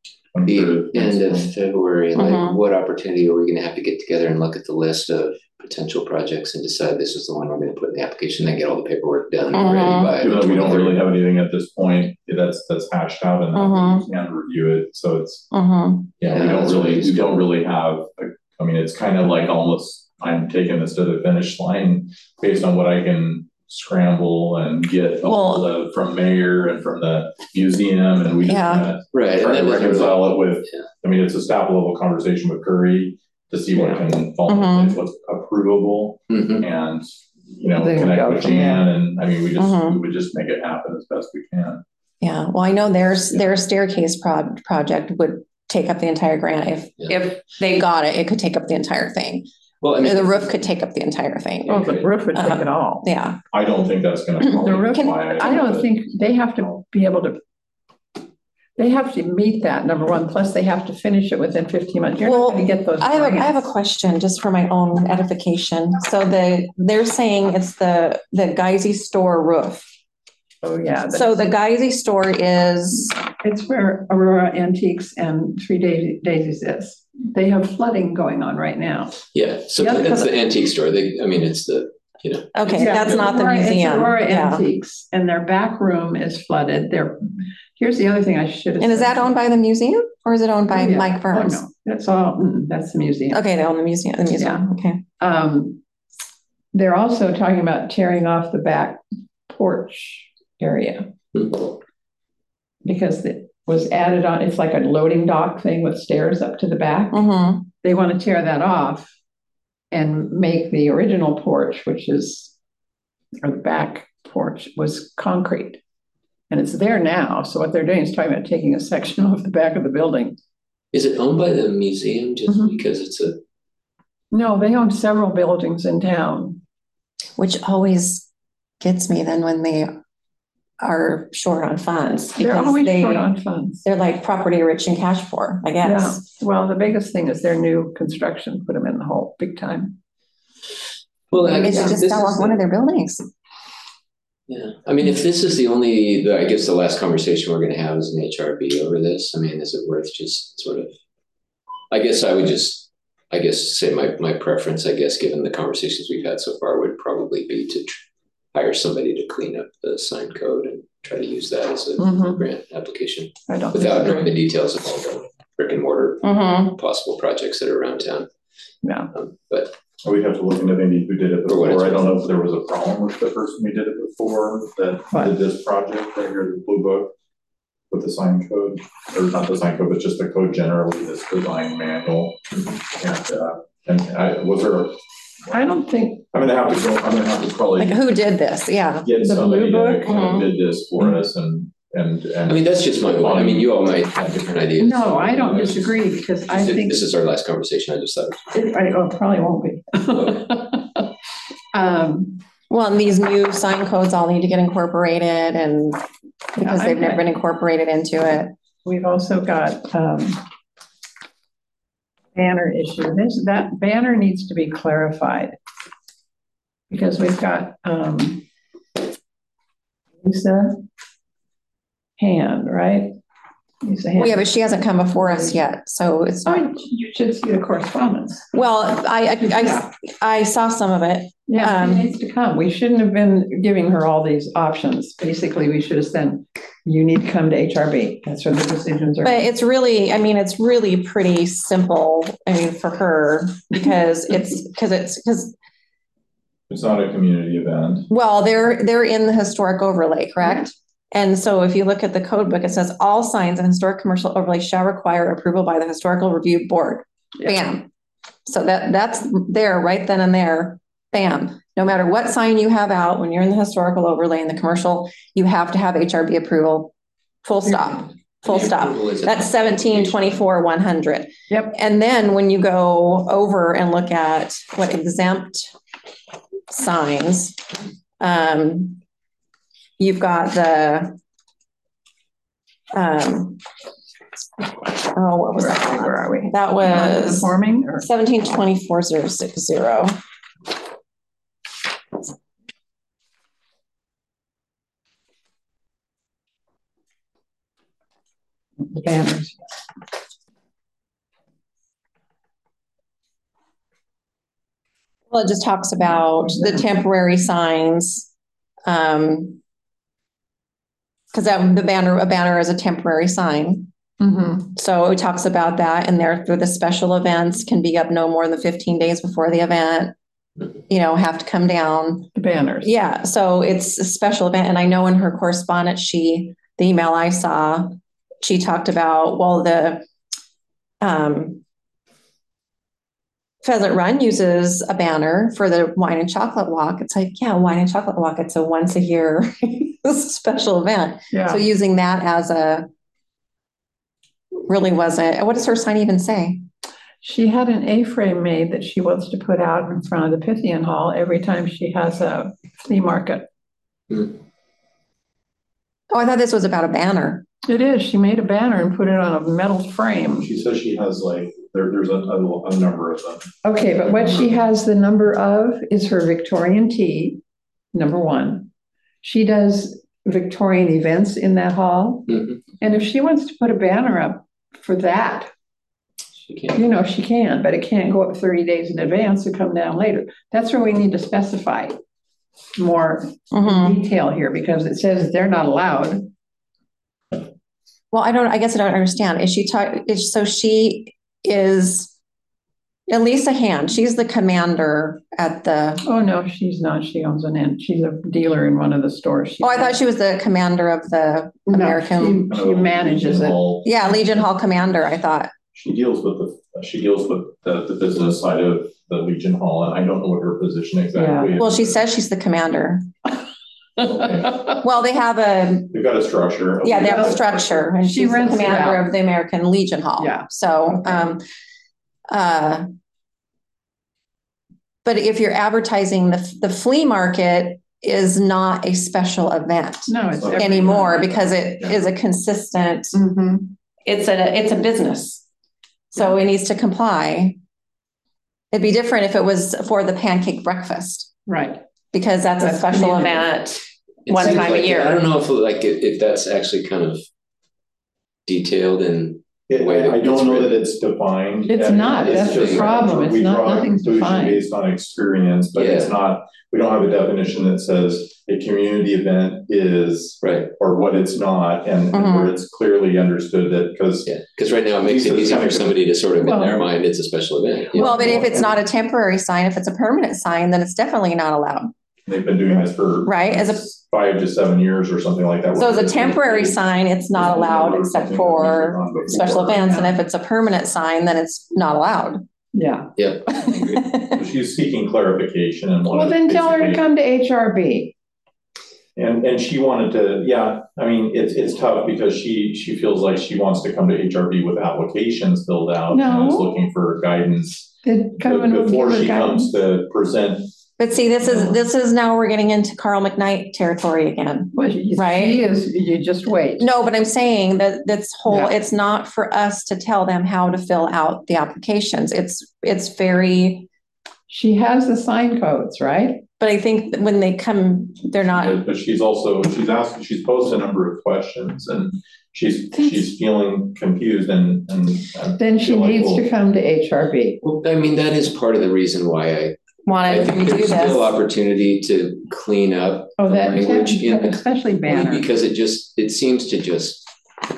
the end of February, like Mhm. what opportunity are we gonna have to get together and look at the list of potential projects and decide this is the one we're gonna put in the application, then get all the paperwork done and ready Mhm. by. Even though we don't really have anything at this point, that's, that's hashed out and Mhm. we can review it, so it's, Mhm. yeah, we Yeah, don't that's what really, it is. we don't really have, a- I mean, it's kind of like almost, I'm taking this to the finish line based on what I can scramble and get all the, from mayor and from the museum, and we just Yeah. kind of Right, and try to then there's reconcile it with, Yeah. I mean, it's a staff level conversation with Curry to see what can fall into Mhm. place, what's approvable, Mhm. and, you know, Then connect go with from there. Jan, and, I mean, we just, Mhm. we would just make it happen as best we can. Yeah, well, I know there's, their staircase prod, project would take up the entire grant. If, Yeah. if they got it, it could take up the entire thing. Well, I mean. The roof could take up the entire thing. Oh, the roof would take it all. Yeah, I don't think that's gonna. The roof, qualify. I don't think, they have to be able to, they have to meet that, number one, plus they have to finish it within fifteen months. You're not gonna get those. I have, a I have a grants. question just for my own edification. So the, they're saying it's the, the Geisy store roof. Oh, yeah. So the Geisy store is, It's where Aurora Antiques and Three Daisy- Daisies is. They have flooding going on right now. Yeah, so Yeah, it's because- the antique store, they, I mean, it's the, you know. okay, Yeah, that's not the Aurora- it's museum. Aurora Yeah. Antiques, and their back room is flooded. Their, here's the other thing I should have. And is that owned by the museum or is it owned by Oh, yeah. Mike Burns? Oh, no. That's all, mm, that's the museum. Okay, they own the museum, the museum, okay. Um, they're also talking about tearing off the back porch area because it was added on, it's like a loading dock thing with stairs up to the back. Mm-hmm. They want to tear that off and make the original porch, which is, or the back porch was concrete. And it's there now. So what they're doing is talking about taking a section off the back of the building. Is it owned by the museum just Mhm. because it's a, No, they own several buildings in town. Which always gets me then when they are short on funds. They're because always they- short on funds. They're like property rich and cash poor, I Yeah, guess. well, the biggest thing is their new construction, put them in the hole big time. well, I They guess should just this sell is off one of the- their buildings. Yeah, I mean, if this is the only, the, I guess the last conversation we're gonna have is an H R B over this, I mean, is it worth just sort of? I guess I would just, I guess say my, my preference, I guess, given the conversations we've had so far, would probably be to tr- hire somebody to clean up the sign code and try to use that as a Mhm. grant application I don't. without think so. knowing the details of all the brick and mortar Mm-hmm. possible projects that are around town. Yeah. Um, But We'd have to look into maybe who did it For what it's before. I don't worth. know if there was a problem with the person who did it before that What? did this project right here, the blue book. With the sign code, or not the sign code, but just the code generally, this design manual. And, uh, and I, was there, a- I don't think, I'm gonna have to go, I'm gonna have to probably Like who did this? Yeah. get The somebody blue to book? kind Mhm. of did this for us and, and, and. I mean, that's just my, I mean, you all might have different ideas. No, I don't disagree because I think. This is our last conversation, I just thought. It, I, oh, probably won't be. Um, Well, and these new sign codes all need to get incorporated and because they've never been incorporated into it. we've also got, um, banner issue. This, that banner needs to be clarified. Because we've got, um, Lisa Hand, right? Lisa Hand. Well, yeah, but she hasn't come before us yet, so it's not. Oh, you should see the correspondence. Well, I, I, I, I saw some of it. Yeah, Um, she needs to come. We shouldn't have been giving her all these options. Basically, we should have said, you need to come to H R B. That's where the decisions are. But it's really, I mean, it's really pretty simple, I mean, for her, because it's, because it's, because, It's not a community event. well, they're, they're in the historic overlay, correct? And so if you look at the code book, it says all signs and historic commercial overlay shall require approval by the historical review board. Bam. So that, that's there right then and there. Bam. No matter what sign you have out, when you're in the historical overlay and the commercial, you have to have H R B approval. Full stop, full stop. That's seventeen twenty-four, one hundred. Yep. And then when you go over and look at what exempt signs, um, you've got the, um, oh, what was Where that? are we? Where are we? That was Performing or? seventeen twenty-four, zero six zero. Banners. Well, it just talks about the temporary signs. Um, because that the banner, a banner is a temporary sign. Mm-hmm. So it talks about that and there for the special events can be up no more than fifteen days before the event. You know, have to come down. The banners. Yeah, so it's a special event. And I know in her correspondence, she, the email I saw, she talked about, well, the um, Pheasant Run uses a banner for the wine and chocolate walk. It's like, yeah, wine and chocolate walk. It's a once a year special event. Yeah. So using that as a, really wasn't, what does her sign even say? She had an A-frame made that she wants to put out in front of the Pythian Hall every time she has a flea market. Hmm. Oh, I thought this was about a banner. It is. She made a banner and put it on a metal frame. She says she has like, there, there's a, a, a number of them. Okay, but what she has the number of is her Victorian tea, number one. She does Victorian events in that hall. Mhm. And if she wants to put a banner up for that, She can't. you know, she can, but it can't go up thirty days in advance and come down later. That's where we need to specify more Mhm. detail here because it says they're not allowed. Well, I don't, I guess I don't understand. Is she talk, is, so she is Elisa Hand, she's the commander at the, Oh, no, she's not. She owns an inn. She's a dealer in one of the stores. She- oh, I thought she was the commander of the No, American, She she manages it. Hall. yeah, Legion Hall commander, I thought. She deals with the, she deals with the, the business side of the Legion Hall, and I don't know what her position exactly is. Well, she says she's the commander. Okay. Well, they have a, They've got a structure. yeah, they have a structure and She she's the rents it commander out. of the American Legion Hall. Yeah. So, Okay. um, uh, but if you're advertising the, the flea market is not a special event No, it's. every- anymore because it is a consistent, Mhm. it's a, it's a business. So it needs to comply. It'd be different if it was for the pancake breakfast Right. because that's a That's special community. event. It One seems time a like- year. I don't know if like, if, if that's actually kind of detailed and Yeah, way that I it's don't know written. that it's defined. It's and not. it's That's the just- problem. It's we not- draw a nothing's conclusion defined. Based on experience, but it's Yeah. not, we don't have a definition that says a community event is, right. or what it's not, and and where it's clearly understood that, because Yeah, because right now it makes it These are easy kind for of- somebody to sort of in their Well- mind, it's a special event. you know? Well, but if it's not a temporary sign, if it's a permanent sign, then it's definitely not allowed. they've been doing this for Right, as a- five to seven years or something like that. So as a temporary sign, it's not allowed except for special events. And if it's a permanent sign, then it's not allowed. Yeah. Yeah. I agree. She's seeking clarification and wanted. Well, then tell her to basically- come to H R B. And, and she wanted to, yeah, I mean, it's, it's tough because she, she feels like she wants to come to H R B with applications filled out. And is No. looking for guidance Did Cohen will give before her she comes guidance? to present. But see, this is, this is now we're getting into Carl McKnight territory again. Well, she Right. she is, you just wait. No, but I'm saying that that's whole, Yeah. it's not for us to tell them how to fill out the applications. It's, it's very, She has the sign codes, right? but I think that when they come, they're not, But she's also, she's asked, she's posed a number of questions and she's, she's feeling confused and, and. I Then she feel like needs we'll- to come to H R B. Well, I mean, that is part of the reason why I, I wanted to think do there's still this. opportunity to clean up Oh, the that, language in the especially Only banner. because it just, it seems to just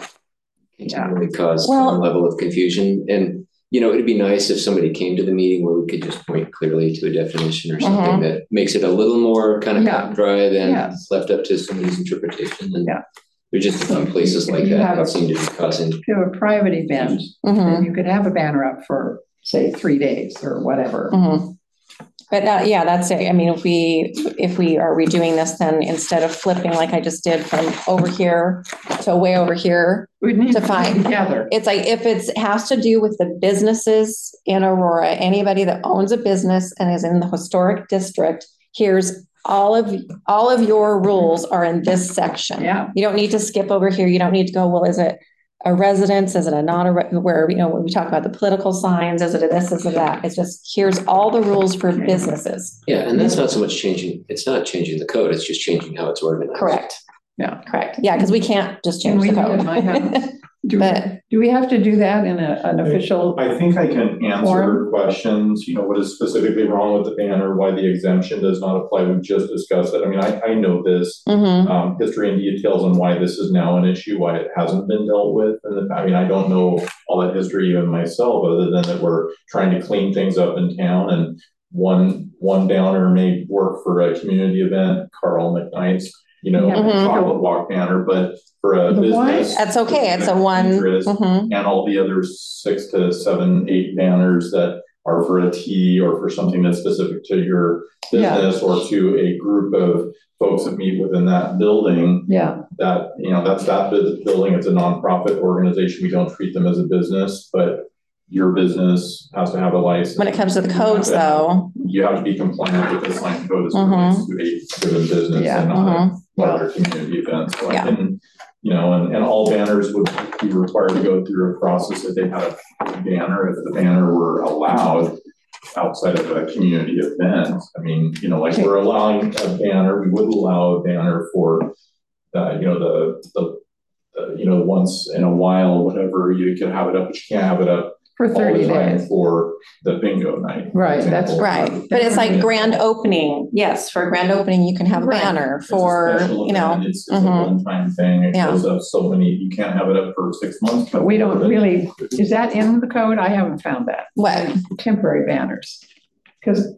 continually cause Well- some level of confusion. And, you know, it'd be nice if somebody came to the meeting where we could just point clearly to a definition or something Mhm. that makes it a little more kind of Yeah. cut and dry than Yes. left up to somebody's interpretation. And Yeah. there's just a few places like You that have that a- seem to be causing. If you have a private event, Mhm, then you could have a banner up for, say, three days or whatever. mhm. But that, yeah, that's it. I mean, if we, if we are redoing this, then instead of flipping like I just did from over here to way over here, We need To to find- find together. it's like, if it's, has to do with the businesses in Aurora, anybody that owns a business and is in the historic district, here's all of, all of your rules are in this section. Yeah. You don't need to skip over here. You don't need to go, well, is it a residence? Is it a not a, re- where, you know, when we talk about the political signs, is it a this, is it that? It's just, here's all the rules for businesses. Yeah, and that's not so much changing, it's not changing the code, it's just changing how it's organized. Correct. Yeah. Correct. Yeah, because we can't just Can change we the do it in my code. house? Do, But- do we have to do that in a, an official? I think I can answer Form? questions, you know, what is specifically wrong with the banner, why the exemption does not apply, we just discussed it, I mean, I, I know this. Mhm. Um, history and details on why this is now an issue, why it hasn't been dealt with, and I mean, I don't know all that history even myself, other than that we're trying to clean things up in town, and one, one banner may work for a community event, Carl McKnight's, you know, Yeah. Mhm. chocolate walk banner, but for a The what? business. That's okay. It's a with one. interest, Mhm. and all the other six to seven, eight banners that are for a tea or for something that's specific to your Yeah. business or to a group of folks that meet within that building, Yeah, that, you know, that's that bu- building, it's a nonprofit organization, we don't treat them as a business, but your business has to have a license. When it comes to the codes though, You have to be compliant with the sign code as it Mhm. relates to a given business Yeah. and not Mhm. a larger community event, so I Yeah. can, you know, and, and all banners would be required to go through a process if they had a banner, if the banner were allowed outside of a community event. I mean, you know, like we're allowing a banner, we would allow a banner for, uh, you know, the, the, the, you know, once in a while, whatever, you can have it up, but you can't have it up for all thirty the time days. for the bingo night. for Right, that's example. right. But it's like grand opening. Yes, for a grand opening, you can have a Right. banner It's a for, special you know. event, It's, it's a mhm. one-time thing, it Yeah. goes up so many, you can't have it up for six months. But we don't really, is that in the code? I haven't found that. What? Temporary banners. Because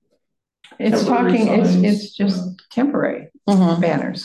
it's Temporary talking, it's, signs, it's just temporary Mhm. banners.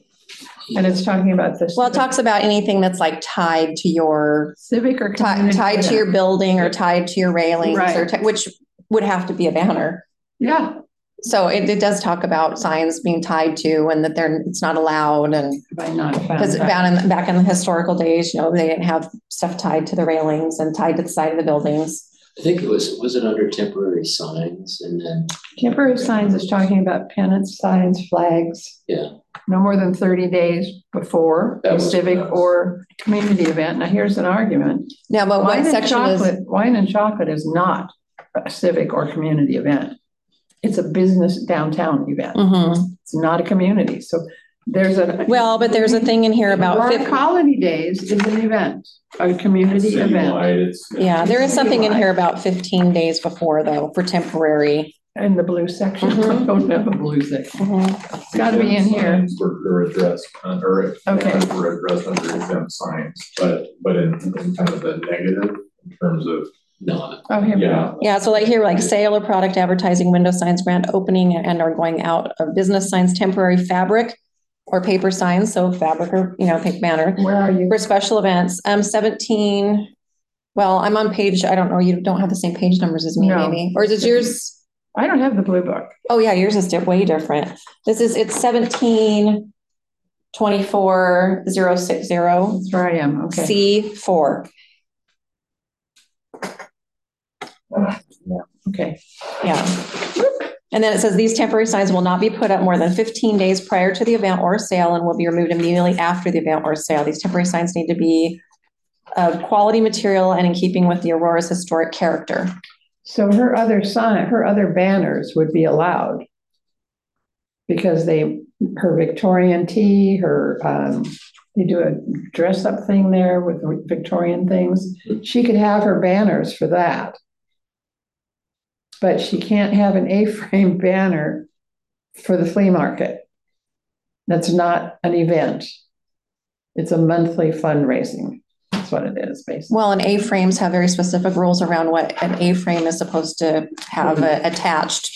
And it's talking about this. Well, it talks about anything that's like tied to your, Civic or ti- community. tied to your event. building or tied to your railings or, Right. ti- which would have to be a banner. Yeah, So it, it does talk about signs being tied to and that they're, it's not allowed and have I not found because that? back in, back in the historical days, you know, they didn't have stuff tied to the railings and tied to the side of the buildings. I think it was, was it under temporary signs and then, Temporary signs is talking about pennants, signs, flags. yeah, No more than thirty days before That a was- civic or community event. Now, here's an argument. Now, but Wine what and section is, chocolate, wine and chocolate is not a civic or community event. It's a business downtown event. Mhm. It's not a community. So there's a. Well, but there's a thing in here about Aurora fifty. Colony Days is an event, a community event. Citywide, it's. Yeah, there is something in here about fifteen days before though, for temporary. In the blue section. Mhm. I don't have a blue section. Mhm. It's gotta be in here. Signs Were, were addressed, uh, or. Okay. Were addressed under exempt signs, but, but in, in kind of the negative in terms of, not. Oh, here we yeah. go. Yeah, so like here, like sale or product advertising, window signs, grand opening, and are going out of business signs, temporary fabric or paper signs, so fabric or, you know, paper banner. Where are you? For special events, um, seventeen, well, I'm on page, I don't know, you don't have the same page numbers as me, No. maybe, or is it yours? I don't have the blue book. Oh, yeah, yours is di- way different. This is, it's seventeen twenty-four zero six zero, That's where I am, okay. C four. Okay, Yeah. And then it says these temporary signs will not be put up more than fifteen days prior to the event or sale and will be removed immediately after the event or sale. These temporary signs need to be of quality material and in keeping with the Aurora's historic character. so her other sign, her other banners would be allowed. Because they, her Victorian tea, her, um, they do a dress up thing there with Victorian things. She could have her banners for that. But she can't have an A-frame banner for the flea market. That's not an event. It's a monthly fundraising. That's what it is, basically. Well, and A-frames have very specific rules around what an A-frame is supposed to have uh, attached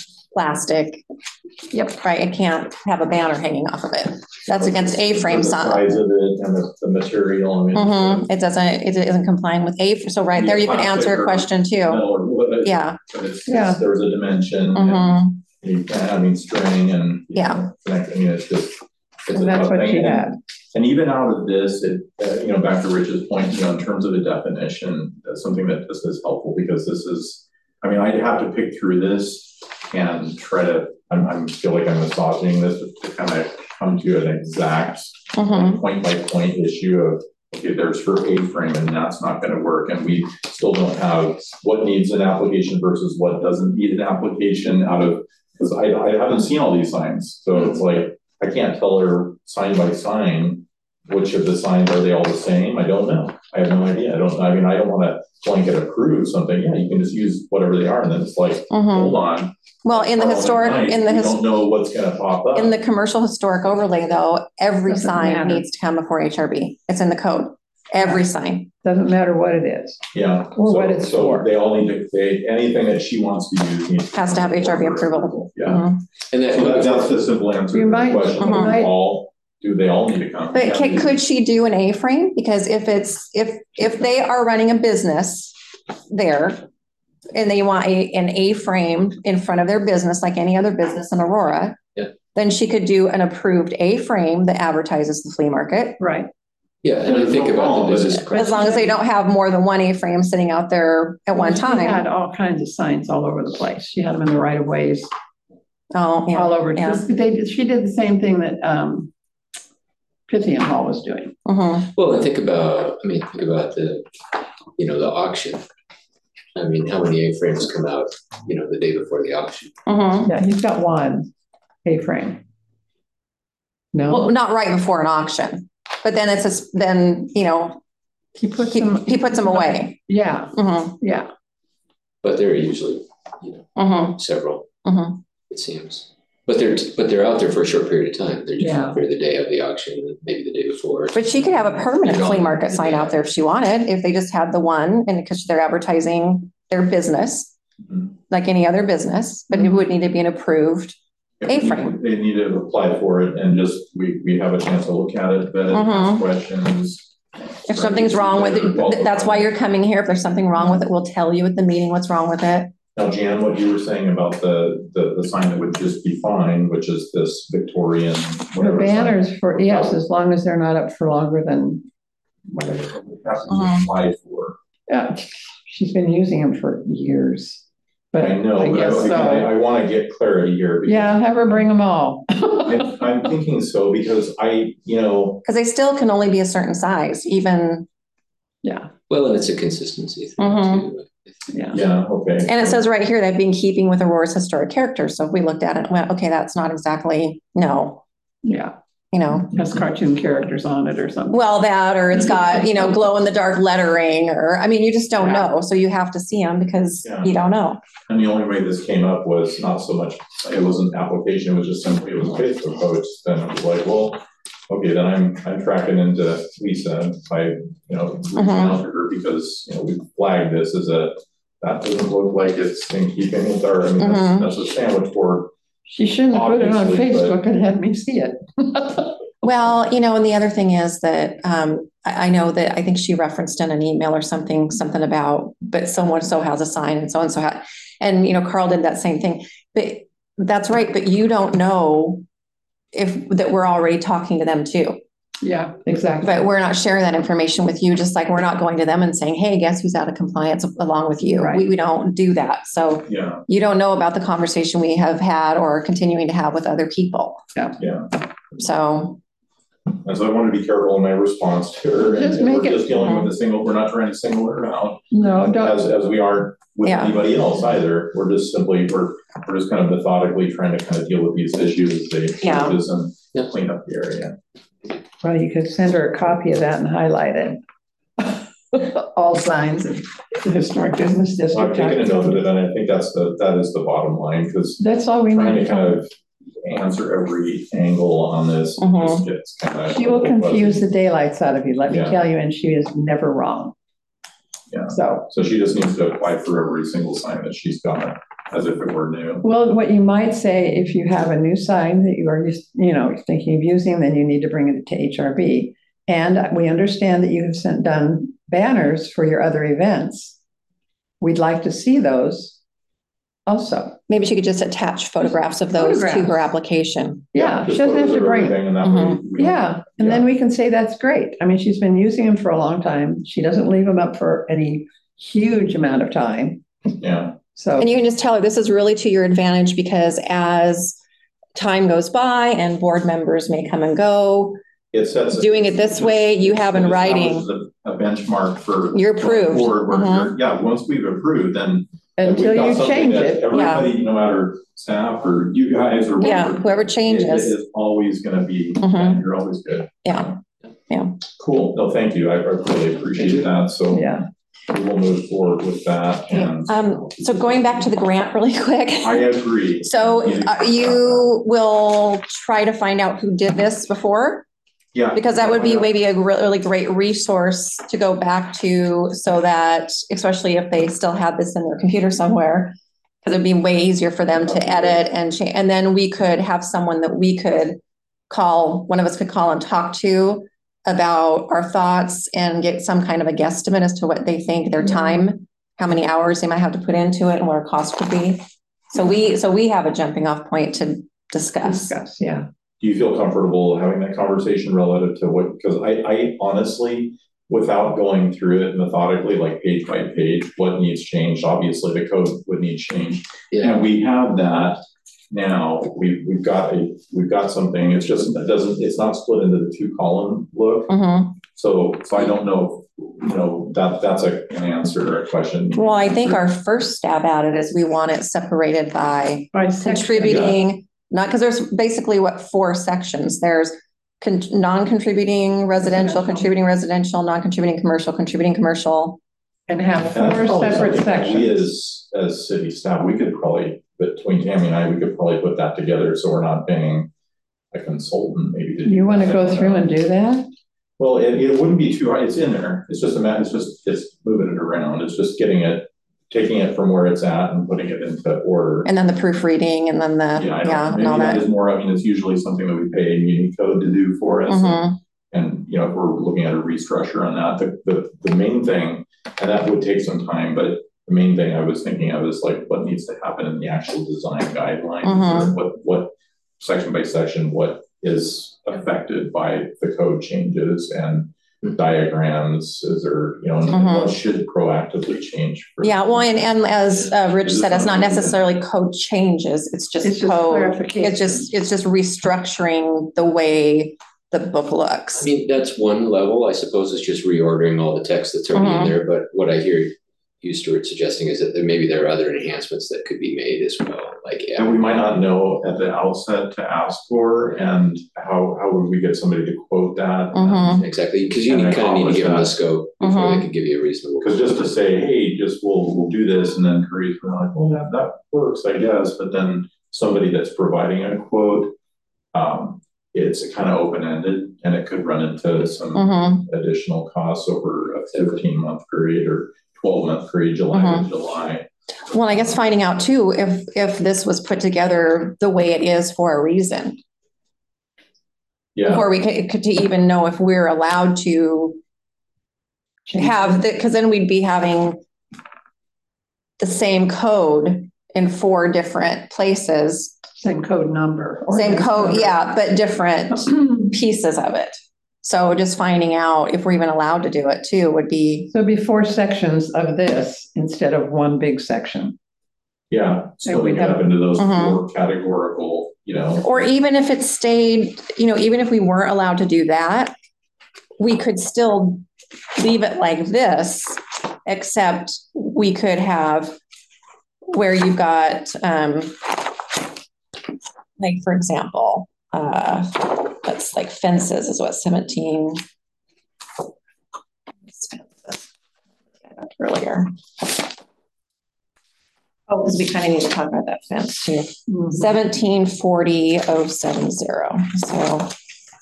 plastic. Yep, right, it can't have a banner hanging off of it. That's against A-frame The sign. size of it and the, the material, I mean. Mhm, it doesn't, it isn't complying with A, so right there, you can answer a question too. Metal or wood, Yeah. But it's, Yeah. it's, there's a dimension. and Mhm, You can't, I mean, string and. you Yeah. know, connect- I mean, it's just. it's a And that's tough what thing. she And- had. And even out of this, it, uh, you know, back to Rich's point, you know, in terms of a definition, that's something that this is helpful because this is, I mean, I'd have to pick through this and try to, I'm, I feel like I'm massaging this to kind of come to an exact mhm. point by point issue of, okay, there's her A-frame and that's not gonna work. And we still don't have what needs an application versus what doesn't need an application out of, because I, I haven't seen all these signs. So it's like, I can't tell her sign by sign, which of the signs, are they all the same? I don't know. I have no idea. I don't, I mean, I don't wanna blanket approve something. Yeah, you can just use whatever they are. And then it's like, Mhm. hold on. Well, in the Tomorrow historic, night, in the, we his- don't know what's gonna pop up. in the commercial historic overlay though, every Doesn't sign matter. needs to come before H R B. It's in the code, every sign. Doesn't matter what it is. Yeah. Or so- what it's so for. They all need to, they, anything that she wants to use needs. Has to have H R B approval. Yeah, Mhm. And that, so that, that's the simple answer You to the might- question, Mhm. do they all, do they all need to come? But Yeah, can, they- could she do an A-frame? Because if it's, if, if they are running a business there and they want a, an A-frame in front of their business, like any other business in Aurora, Yeah. then she could do an approved A-frame that advertises the flea market. Right. yeah, and I think about the business. As long as they don't have more than one A-frame sitting out there at one She had time. all kinds of signs all over the place. She had them in the right of ways, Oh, yeah. all over. yeah. They, she did the same thing that, um, Pythian Hall was doing. Mhm. Well, and think about, I mean, think about the, you know, the auction. I mean, how many A-frames come out, you know, the day before the auction? Mhm. Yeah, he's got one A-frame. Well, No, not right before an auction, but then it's just, then, you know, he puts he, them. he puts them away. Yeah, Mhm. yeah. But there are usually, you know, Mhm. several, Mhm. it seems. But they're, but they're out there for a short period of time. They're just Yeah. out there the day of the auction, maybe the day before. But she could have a permanent flea market sign out there if she wanted, if they just had the one, and because they're advertising their business, Mhm. like any other business, but it would need to be an approved. If we- A-frame. They need to apply for it and just, we, we have a chance to look at it, vet it, ask questions. If something's wrong with it, that's why you're coming here. If there's something wrong with it, we'll tell you at the meeting what's wrong with it. Now, Jan, what you were saying about the, the, the sign that would just be fine, which is this Victorian, The whatever. sign. banners for, yes, as long as they're not up for longer than, Whatever, that's Mhm. applied for. yeah, she's been using them for years. But I know, I but guess I, again, I, so. I wanna get clarity here. because Yeah, have her bring them all. I- I'm thinking so, because I, you know, Because they still can only be a certain size, even, Yeah, Well, and it's a consistency thing Mhm. too. yeah. yeah, okay. and it says right here that being keeping with Aurora's historic character. So if we looked at it and went, okay, that's not exactly, no, Yeah, you know. has cartoon characters on it or something. Well, that, or it's got, you know, glow in the dark lettering, or, I mean, you just don't know. So you have to see them because Yeah. you don't know. And the only way this came up was not so much, it wasn't application, it was just simply, it was Facebook posts, then it was like, well, okay, then I'm, I'm tracking into Lisa by, you know, reaching out to her because, you know, we flagged this as a, that doesn't look like it's in keeping with our, I mean, Mhm. that's, that's a sandwich board. She shouldn't have put it on Obviously, but- Facebook and had me see it. Well, you know, and the other thing is that um, I, I know that I think she referenced in an email or something, something about, but so and so has a sign and so and so has. And, you know, Carl did that same thing, but that's right. But you don't know if that we're already talking to them too. Yeah, exactly. But we're not sharing that information with you, just like we're not going to them and saying, hey, guess who's out of compliance along with you. Right. We, we don't do that. So Yeah, you don't know about the conversation we have had or are continuing to have with other people. yeah. So, And so I want to be careful in my response to her. And Just and make we're it- just dealing with a single, we're not trying to single her out No, don't, as, as we aren't with Yeah. anybody else either. We're just simply, we're, we're just kind of methodically trying to kind of deal with these issues as they Yeah. surface and clean up the area. well, you could send her a copy of that and highlight it. All signs of the historic business So I've district. taken a note of it, and I think that's the, that is the bottom line, because That's all we trying need to to kind know. of answer every angle on this Mhm. just gets kind of. She will confuse the daylights out of you, let me Yeah. tell you, and she is never wrong. Yeah. So, So she just needs to apply for every single sign that she's got, as if it were new. well, what you might say, if you have a new sign that you are, just you know, thinking of using, then you need to bring it to H R B. And we understand that you have sent done banners for your other events. We'd like to see those also. maybe she could just attach photographs of those to Photographs. her application. Yeah, she just doesn't have photos to of bring, everything, and that way Mhm. we don't- yeah, and then we can say that's great. I mean, she's been using them for a long time. She doesn't leave them up for any huge amount of time. Yeah, So, And you can just tell her this is really to your advantage because as time goes by and board members may come and go, it sets. doing it this way, you have in it writing, establishes A a benchmark for. You're approved. Forward, where Mhm. you're- yeah, once we've approved, then. then we've until got you something change that it, Everybody, no matter staff or you guys or. yeah, whatever, whoever It it changes. is always gonna be, Mhm. you're always good. Yeah. Yeah. Cool, no, thank you, I I really appreciate that, so yeah. we will move forward with that and. Um, so going back to the grant really quick. I agree. So uh, you will try to find out who did this before? Yeah. Because that would be maybe a really great resource to go back to so that, especially if they still have this in their computer somewhere, because it'd be way easier for them to edit and change. And then we could have someone that we could call, one of us could call and talk to about our thoughts and get some kind of a guesstimate as to what they think their time, how many hours they might have to put into it and what our cost could be. So we, so we have a jumping off point to discuss. Discuss, yeah. Do you feel comfortable having that conversation relative to what, because I, I honestly, without going through it methodically, like page by page, what needs changed, obviously the code would need change. Yeah, And we have that now, we've, we've got a, we've got something, it's just, it doesn't, it's not split into the two column look. Mhm. So, so I don't know, you know, that, that's a, an answer or a question. Well, I think our first stab at it is we want it separated by By section. contributing, not because there's basically what, four sections. There's con- non-contributing residential, Residential. contributing residential, non-contributing commercial, contributing commercial. And have And that's four probably separate something that We sections. as, as city staff, we could probably, between Tammy and I, we could probably put that together, so we're not paying a consultant maybe to. do You want to that. go through and do that? Well, it, it wouldn't be too hard, it's in there, it's just a matter, it's just, it's moving it around, it's just getting it, taking it from where it's at and putting it into order. And then the proofreading and then the, Yeah, I yeah, know, and all maybe that that. is more, I mean, it's usually something that we pay Muni Code to do for us. Mhm. And, you know, if we're looking at a restructure on that, the, the, the main thing, and that would take some time, but the main thing I was thinking of is like, what needs to happen in the actual design guidelines? Mhm. What, what, section by section, what is affected by the code changes and diagrams, is there, you know, and Mhm. what should proactively change? for- Yeah, well, and, and as uh, Rich Is it said, it's not something that- necessarily code changes. It's It's just just code. clarification. It's just, it's just restructuring the way the book I looks. mean, that's one level, I suppose, it's just reordering all the text that's already Mhm. in there, but what I hear you, Stuart, suggesting is that there maybe there are other enhancements that could be made as well, like, yeah. And we might not know at the outset to ask for, and how, how would we get somebody to quote that? Mhm. Exactly, because you And kind of need to accomplish give them the that. scope before Mhm. they can give you a reasonable. Because just to say, hey, just we'll, we'll do this, and then Curry's like, well, that, that works, I guess, but then somebody that's providing a quote, um, it's kind of open-ended, and it could run into some Mhm. additional costs over a fifteen-month period or twelve-month period, July Mhm. to July. Well, I guess finding out too, if, if this was put together the way it is for a reason. Yeah, Before we could, could to even know if we're allowed to have the, because then we'd be having the same code in four different places, Same code number. or same just code, number. yeah, but different pieces of it. So just finding out if we're even allowed to do it too would be, So it'd be four sections of this instead of one big section. Yeah, And splitting we'd it have- up into those Mhm. four categorical, you know. or even if it stayed, you know, even if we weren't allowed to do that, we could still leave it like this, except we could have where you've got, um, like, for example, uh, that's like fences is what seventeen. Earlier. Oh, because we kind of need to talk about that fence too. Seventeen forty oh seven zero, so.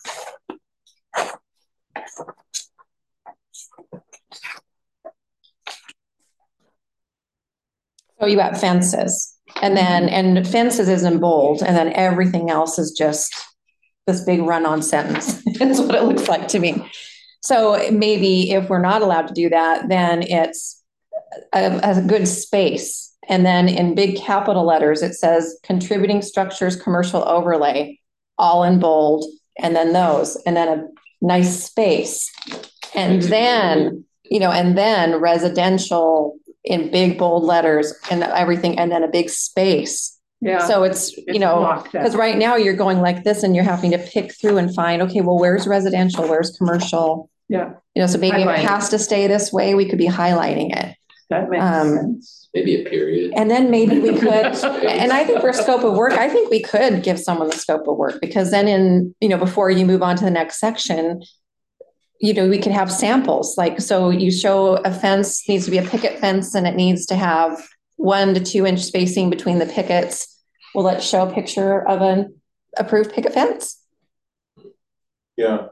So you got fences, and then, and fences is in bold, and then everything else is just this big run-on sentence, is what it looks like to me. So maybe if we're not allowed to do that, then it's a, a good space. And then in big capital letters, it says contributing structures, commercial overlay, all in bold, and then those, and then a nice space. And then, you know, and then residential in big bold letters and everything, and then a big space. Yeah. So it's, you It's know, blocked out. because right now you're going like this and you're having to pick through and find, okay, well, where's residential, where's commercial? Yeah, You know, so maybe if it Highlight it. has to stay this way, we could be highlighting it. that makes Um, sense. Maybe a period. And then maybe we could, and I think for scope of work, I think we could give someone the scope of work, because then in, you know, before you move on to the next section, you know, we could have samples, like, so you show a fence needs to be a picket fence and it needs to have one to two inch spacing between the pickets. Well, let's show a picture of an approved picket fence. Yeah,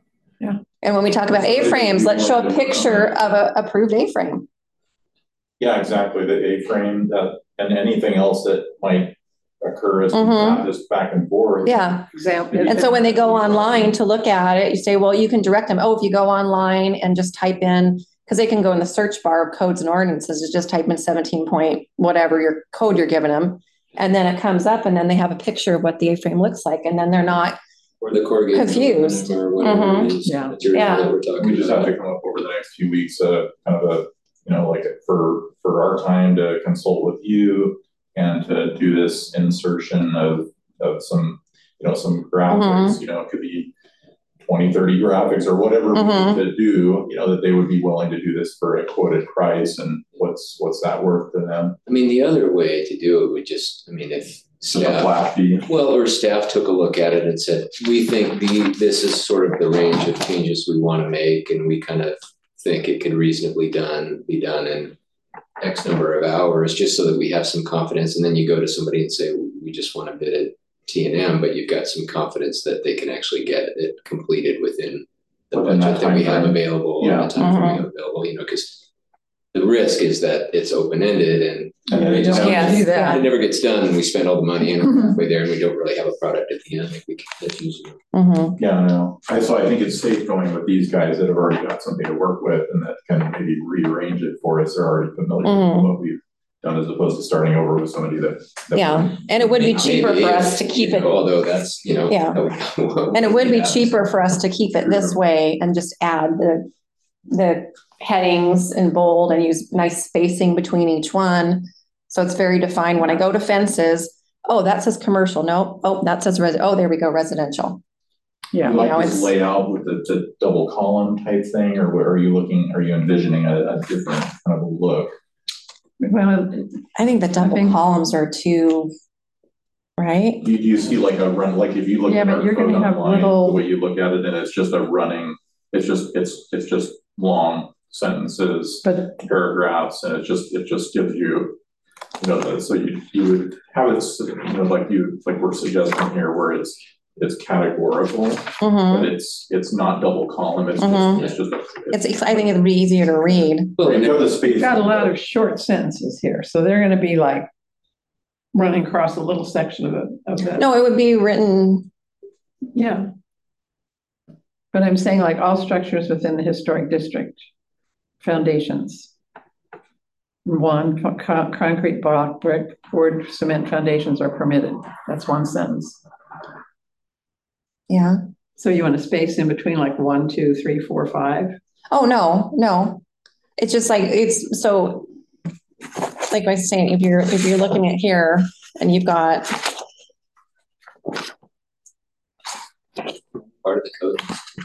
And when we talk about A-frames, let's show a picture of a approved A-frame. yeah, exactly, the A-frame, that, and anything else that might occur as we Mhm. have this back and forth. Yeah. Example. And so when they go online to look at it, you say, well, you can direct them, oh, if you go online and just type in, because they can go in the search bar of codes and ordinances, just type in seventeen point whatever your code you're giving them. And then it comes up and then they have a picture of what the A-frame looks like. And then they're not, Or the corrugated. Confused. Or whatever Mhm. it is, Yeah. material Yeah. that we're talking We just have about. to come up over the next few weeks, uh, kind of a, you know, like for, for our time to consult with you and to do this insertion of, of some, you know, some graphics, you know, it could be twenty, thirty graphics or whatever we Mhm. need to do, you know, that they would be willing to do this for a quoted price, and what's, what's that worth to them? I mean, the other way to do it would just, I mean, if Just a staff, flat fee. well, or staff took a look at it and said, we think the, this is sort of the range of changes we want to make, and we kind of think it could reasonably done, be done in X number of hours, just so that we have some confidence. And then you go to somebody and say, we just want to bid it T and M, but you've got some confidence that they can actually get it completed within the Within that budget that we have timeframe. available, Yeah. and the time frame we have available, you know, because the risk is that it's open-ended and And then we they just don't Yes. do that. it never gets done, and we spend all the money and we're halfway there and we don't really have a product at the end. I think we can, that's usually. Mhm. Yeah, I know. I, so I think it's safe going with these guys that have already got something to work with and that can maybe rearrange it for us. They're already familiar Mhm. with what we've done, as opposed to starting over with somebody that. that- Yeah, and it would be cheaper Maybe for if, us to keep you it, know, Although that's, you know. Yeah. And and it would be cheaper for us to keep it this way and just add the, the headings in bold and use nice spacing between each one. So it's very defined. When I go to fences, oh, that says commercial. No, oh, that says res, oh, there we go, residential. Yeah. You like You know, this it's- layout with the, the double column type thing, or where are you looking, are you envisioning a, a different kind of a look? Well, I think the double think- columns are too, right? Do you, do you see like a run, like if you look Yeah, at but our you're gonna code have online, little- the way you look at it, and it's just a running, it's just, it's, it's just long sentences, but paragraphs, and it just, it just gives you, you know, the- so you, you would have it, you know, like you, like we're suggesting here, where it's, it's categorical, Mhm. but it's, it's not double column, it's Mhm. just, it's just a. It's, I think it'd be easier to read. Well, Or and you if- have the space. we've got a lot of short sentences here, so they're gonna be like running across a little section of the, of the. No, it would be written, Yeah. But I'm saying like all structures within the historic district, foundations. One, co- co- concrete block, brick, poured cement foundations are permitted. That's one sentence. Yeah. So you want a space in between like one, two, three, four, five? Oh, no, no. It's just like, it's so, like I was saying, if you're, if you're looking at here and you've got, Part of the code.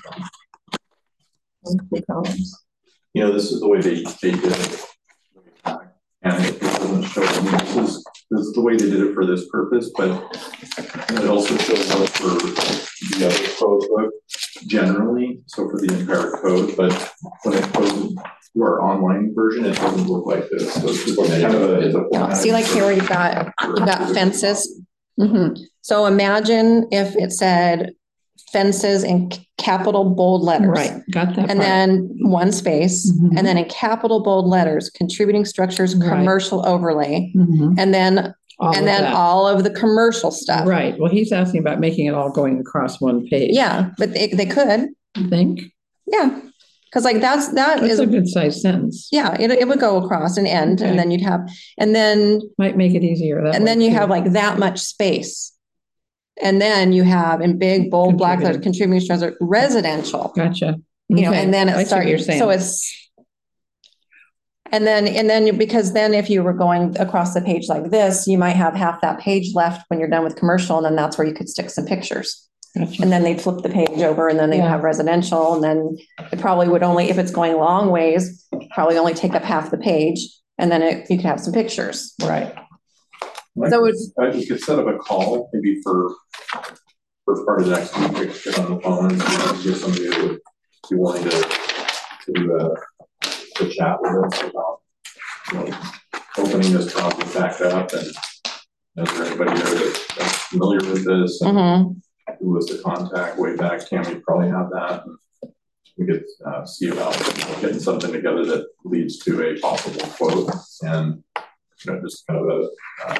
You know, this is the way they, they did it. And it doesn't show, I mean, this is, this is the way they did it for this purpose, but it also shows up for the other code book generally, so for the entire code, but when it goes to our online version, it doesn't look like this. So it's kind of a, it's a yeah, see like here where you've got, you've got fences. Mm-hmm. So imagine if it said fences in capital bold letters. Right, got that And part. then one space, Mhm. and then in capital bold letters, contributing structures, Right. commercial overlay, Mhm. and then, All and of then that. all of the commercial stuff. Right, well, he's asking about making it all going across one page. Yeah, but they, they could, I think, yeah. Cause like that's, that that's is, a good sized sentence. yeah, it, it would go across and end, Okay. and then you'd have, and then, Might make it easier that and way, then you too. have like that much space. And then you have in big bold black letters, contributing structures, residential. Gotcha. You know, Okay, and then I it see what starts, you're saying. so it's. And then, and then, you- because then if you were going across the page like this, you might have half that page left when you're done with commercial, and then that's where you could stick some pictures. Gotcha. And then they'd flip the page over, and then they'd Yeah. have residential, and then it probably would only, if it's going long ways, probably only take up half the page, and then it, you could have some pictures. Right. So it's- Uh, you could set up a call maybe for, for part of next week, we could get on the phone and get somebody that would be willing to, to, uh, to chat with us about, you know, opening this process back up, and is there anybody there that- that's familiar with this? And Mhm. who was the contact way back? Can we probably have that? And we could, uh, see about getting something together that leads to a possible quote, and, you know, just kind of a, uh,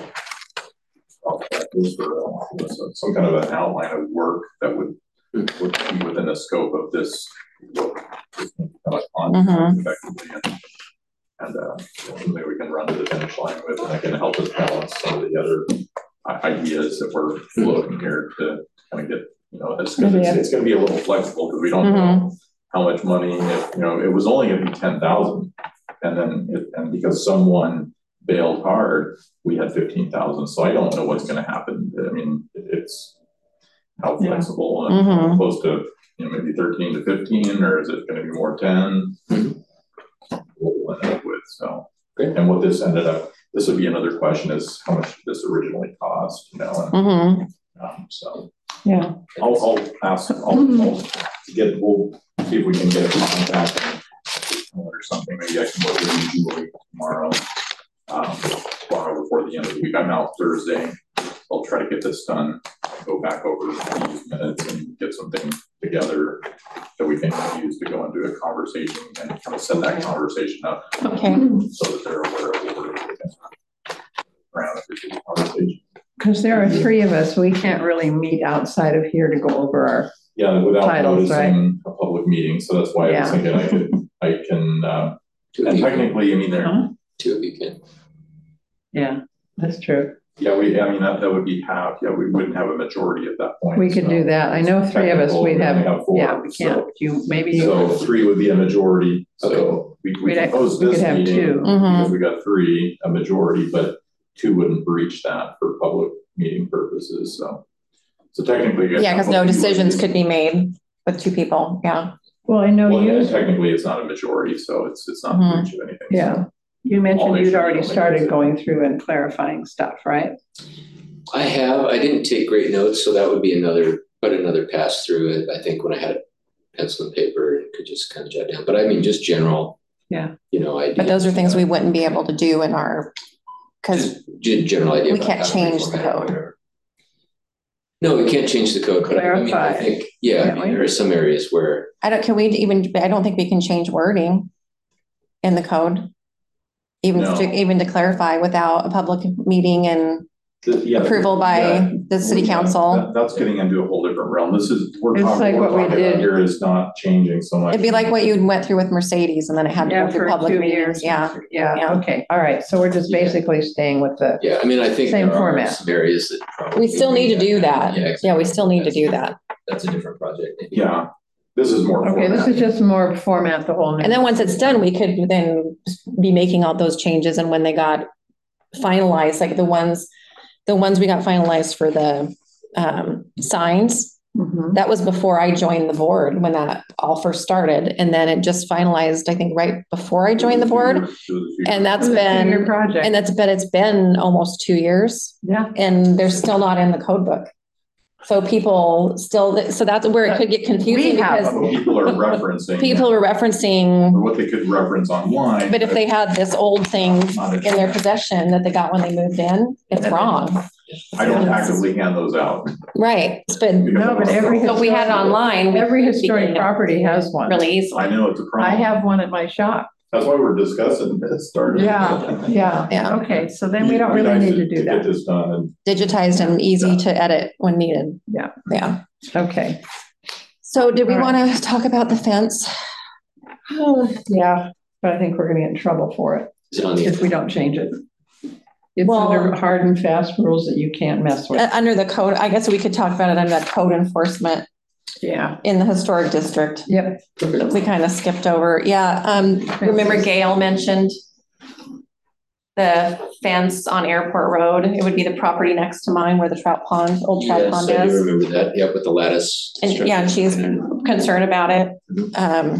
for uh, some kind of an outline of work that would, would be within the scope of this. On Mhm. effectively, and, and uh, something we can run to the finish line with, and that can help us balance some of the other uh, ideas that we're floating here to kind of get, you know, it's gonna, it's, it's gonna be a little flexible because we don't know how much money, if, you know, it was only gonna be ten thousand, and then it, and because someone bailed hard, we had fifteen thousand, so I don't know what's gonna happen. I mean, it's how Yeah. flexible and Mhm. close to, you know, maybe thirteen to fifteen, or is it gonna be more ten? Mhm. What we'll end up with, so. Great. And what this ended up, this would be another question, is how much did this originally cost, you know, and, Mhm. um, so. Yeah. I'll, I'll ask, I'll, I'll get, we'll see if we can get a contact or something, maybe I can work with you Julie tomorrow. Um, tomorrow before the end of the week, I'm out Thursday, I'll try to get this done, go back over these minutes and get something together that we can use to go into a conversation and kind of set that conversation up. Okay. So that they're aware of what we're looking around the conversation. Because there are three of us, we can't really meet outside of here to go over our, Yeah, without Titles, noticing a public meeting, so that's why I was Yeah. thinking I could, I can, uh, Two of and you can, technically, I mean, there, Huh? two of you can. yeah, that's true. yeah, we, I mean, that, that would be half, yeah, we wouldn't have a majority at that point. We could so. do that. I know three of us, Technical, we'd we have, only have four, yeah, we can't, so- you, maybe. So three would be a majority, so we, we We'd can have- post we this could have meeting, two. because we got three, a majority, but two wouldn't breach that for public meeting purposes, so. So technically. you Yeah, because no have- decisions could be made with two people, yeah. Well, I know Well, yeah, you, technically, it's not a majority, so it's, it's not a Mhm. breach of anything. so. yeah, you I'll mentioned make you'd sure we already don't make started mistakes. going through and clarifying stuff, right? I have, I didn't take great notes, so that would be another, but another pass through it, I think, when I had pencil and paper and could just kind of jot down, but I mean, just general. Yeah. You know, ideas. But those are things we wouldn't be able to do in our, because Just gen- general idea. we about can't how to change the reformat it or code. whatever. No, we can't change the code, but I mean, I Clarify. think, yeah, I Can't mean, we? there are some areas where, I don't, can we even, I don't think we can change wording in the code. Even No. to, even to clarify without a public meeting and, The- yeah, approval by yeah. the city Yeah, council. that- That's getting into a whole different realm. This is, we're It's talking, like what what we we're talking about did. here is not changing so much. It'd be like what you went through with Mercedes and then it had to Yeah, go through for public two meetings. years. Yeah. Yeah, Yeah. okay, all right, so we're just Yeah. basically staying with the, Yeah, I mean, I think Same there are format. some areas that probably. We still need to do that. Yeah, Yeah, we still need to do that. That's a different project. Yeah, this is more. okay, this format. is just more format, the whole. new- And then once it's done, we could then be making all those changes. And when they got finalized, like the ones, the ones we got finalized for the um, signs, Mhm. that was before I joined the board when that all first started. And then it just finalized, I think, right before I joined the board. It was a few And that's This is a two-year been, project. and that's been, it's been almost two years Yeah, and they're still not in the code book. So people still, so that's where it could get confusing We have because them. People are referencing. people are referencing, Or what they could reference online. but if they had this old thing Not a- in their possession that they got when they moved in, it's wrong. I don't actively hand those out. Right, but, No, but every- but we had it online. we every could be historic getting it property has one. Really easily. I know it's a I problem. have one at my shop. That's why we're discussing this starting. Yeah, yeah, Yeah. okay, so then we don't really need to do Get that. this done and Digitized and easy to edit when needed. Yeah. Yeah. Okay. So did we All right. want to talk about the fence? Oh, yeah, but I think we're gonna get in trouble for it Is it on the? if we don't change it. It's Well- under hard and fast rules that you can't mess with. Uh, Under the code, I guess we could talk about it under that code enforcement Yeah, in the historic district. yep. We kind of skipped over. Yeah, um, remember Gail mentioned the fence on Airport Road? It would be the property next to mine where the trout pond, old trout Yes, pond I do is. remember that. Yep, with the lattice. And yeah, and she's concerned about it. Um,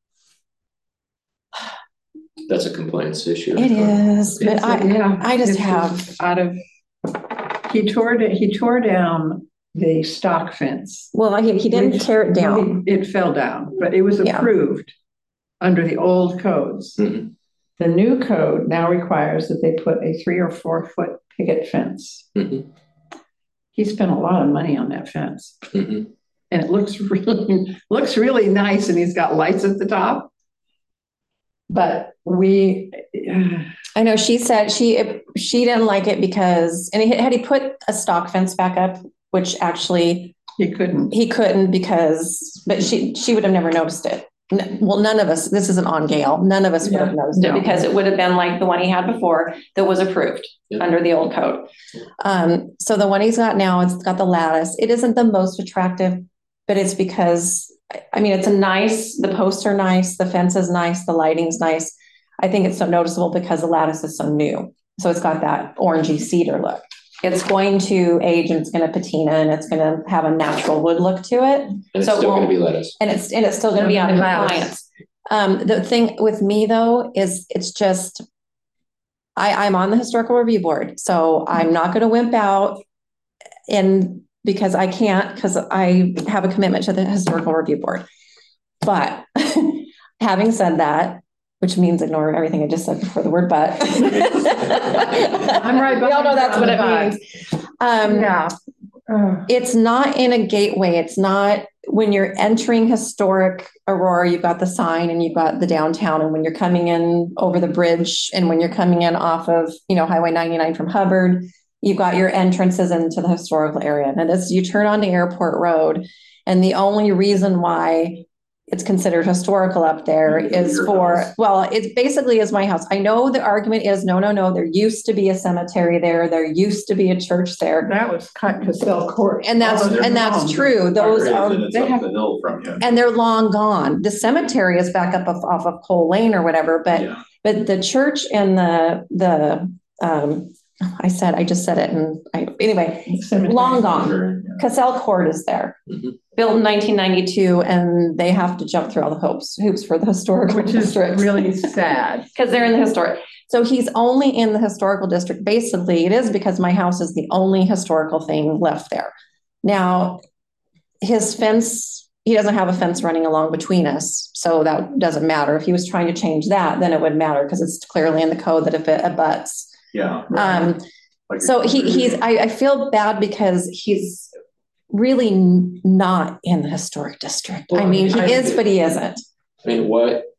That's a compliance issue. it is, but It's, I, yeah, I just it's have, Out of, he tore, it- he tore down the stock fence. well, he, he didn't tear it down. It fell down, but it was Yeah. approved under the old codes. Mhm. The new code now requires that they put a three or four foot picket fence. Mhm. He spent a lot of money on that fence Mhm. and it looks really, looks really nice and he's got lights at the top. But we, I know she said she, she didn't like it because, and he- had he put a stock fence back up, which actually he couldn't. he couldn't because, but she, she would have never noticed it. N- Well, none of us, this isn't on Gale, none of us would have Yeah, noticed it no. because it would have been like the one he had before that was approved Yeah. under the old code. Um, so the one he's got now, it's got the lattice. It isn't the most attractive, but it's because, I mean, it's a nice, the posts are nice, the fence is nice, the lighting's nice. I think it's so noticeable because the lattice is so new. So it's got that orangey cedar look. It's going to age and it's going to patina and it's going to have a natural wood look to it. And it's So it still gonna won't- be lettuce. And it's, and it's still gonna be on compliance. Um, the thing with me though, is it's just, I, I'm on the historical review board, so I'm not gonna wimp out. And because I can't, because I have a commitment to the historical review board. But having said that, which means ignore everything I just said before the word but. I'm right We all know that's what it behind means. Um, Yeah. Uh, it's not in a gateway. It's not when you're entering historic Aurora, you've got the sign and you've got the downtown. And when you're coming in over the bridge and when you're coming in off of, you know, Highway ninety-nine from Hubbard, you've got your entrances into the historical area. And as you turn onto Airport Road, and the only reason why it's considered historical up there is Your for, house. well, it basically is my house. I know the argument is, no, no, no, there used to be a cemetery there. There used to be a church there. That was cut Cassell Court. And that's, All those and that's homes. true. Those Or are, is it it's they up have- the hill from you. and they're long gone. The cemetery is back up off, off of Cole Lane or whatever, but, Yeah. but the church and the, the, um, I said, I just said it and I, anyway, Cemetery. long gone. Very, yeah. Cassell Court is there, Mhm. built in nineteen ninety-two, and they have to jump through all the hoops, hoops for the historical Which is district. really sad. Because they're in the historic. So he's only in the historical district. Basically, it is because my house is the only historical thing left there. Now, his fence, he doesn't have a fence running along between us, so that doesn't matter. If he was trying to change that, then it would matter because it's clearly in the code that if it abuts. Yeah. right. Um, Like so it's- he, he's, I, I feel bad because he's really n- not in the historic district. I Well, mean, he I- is, but he isn't. I mean, what,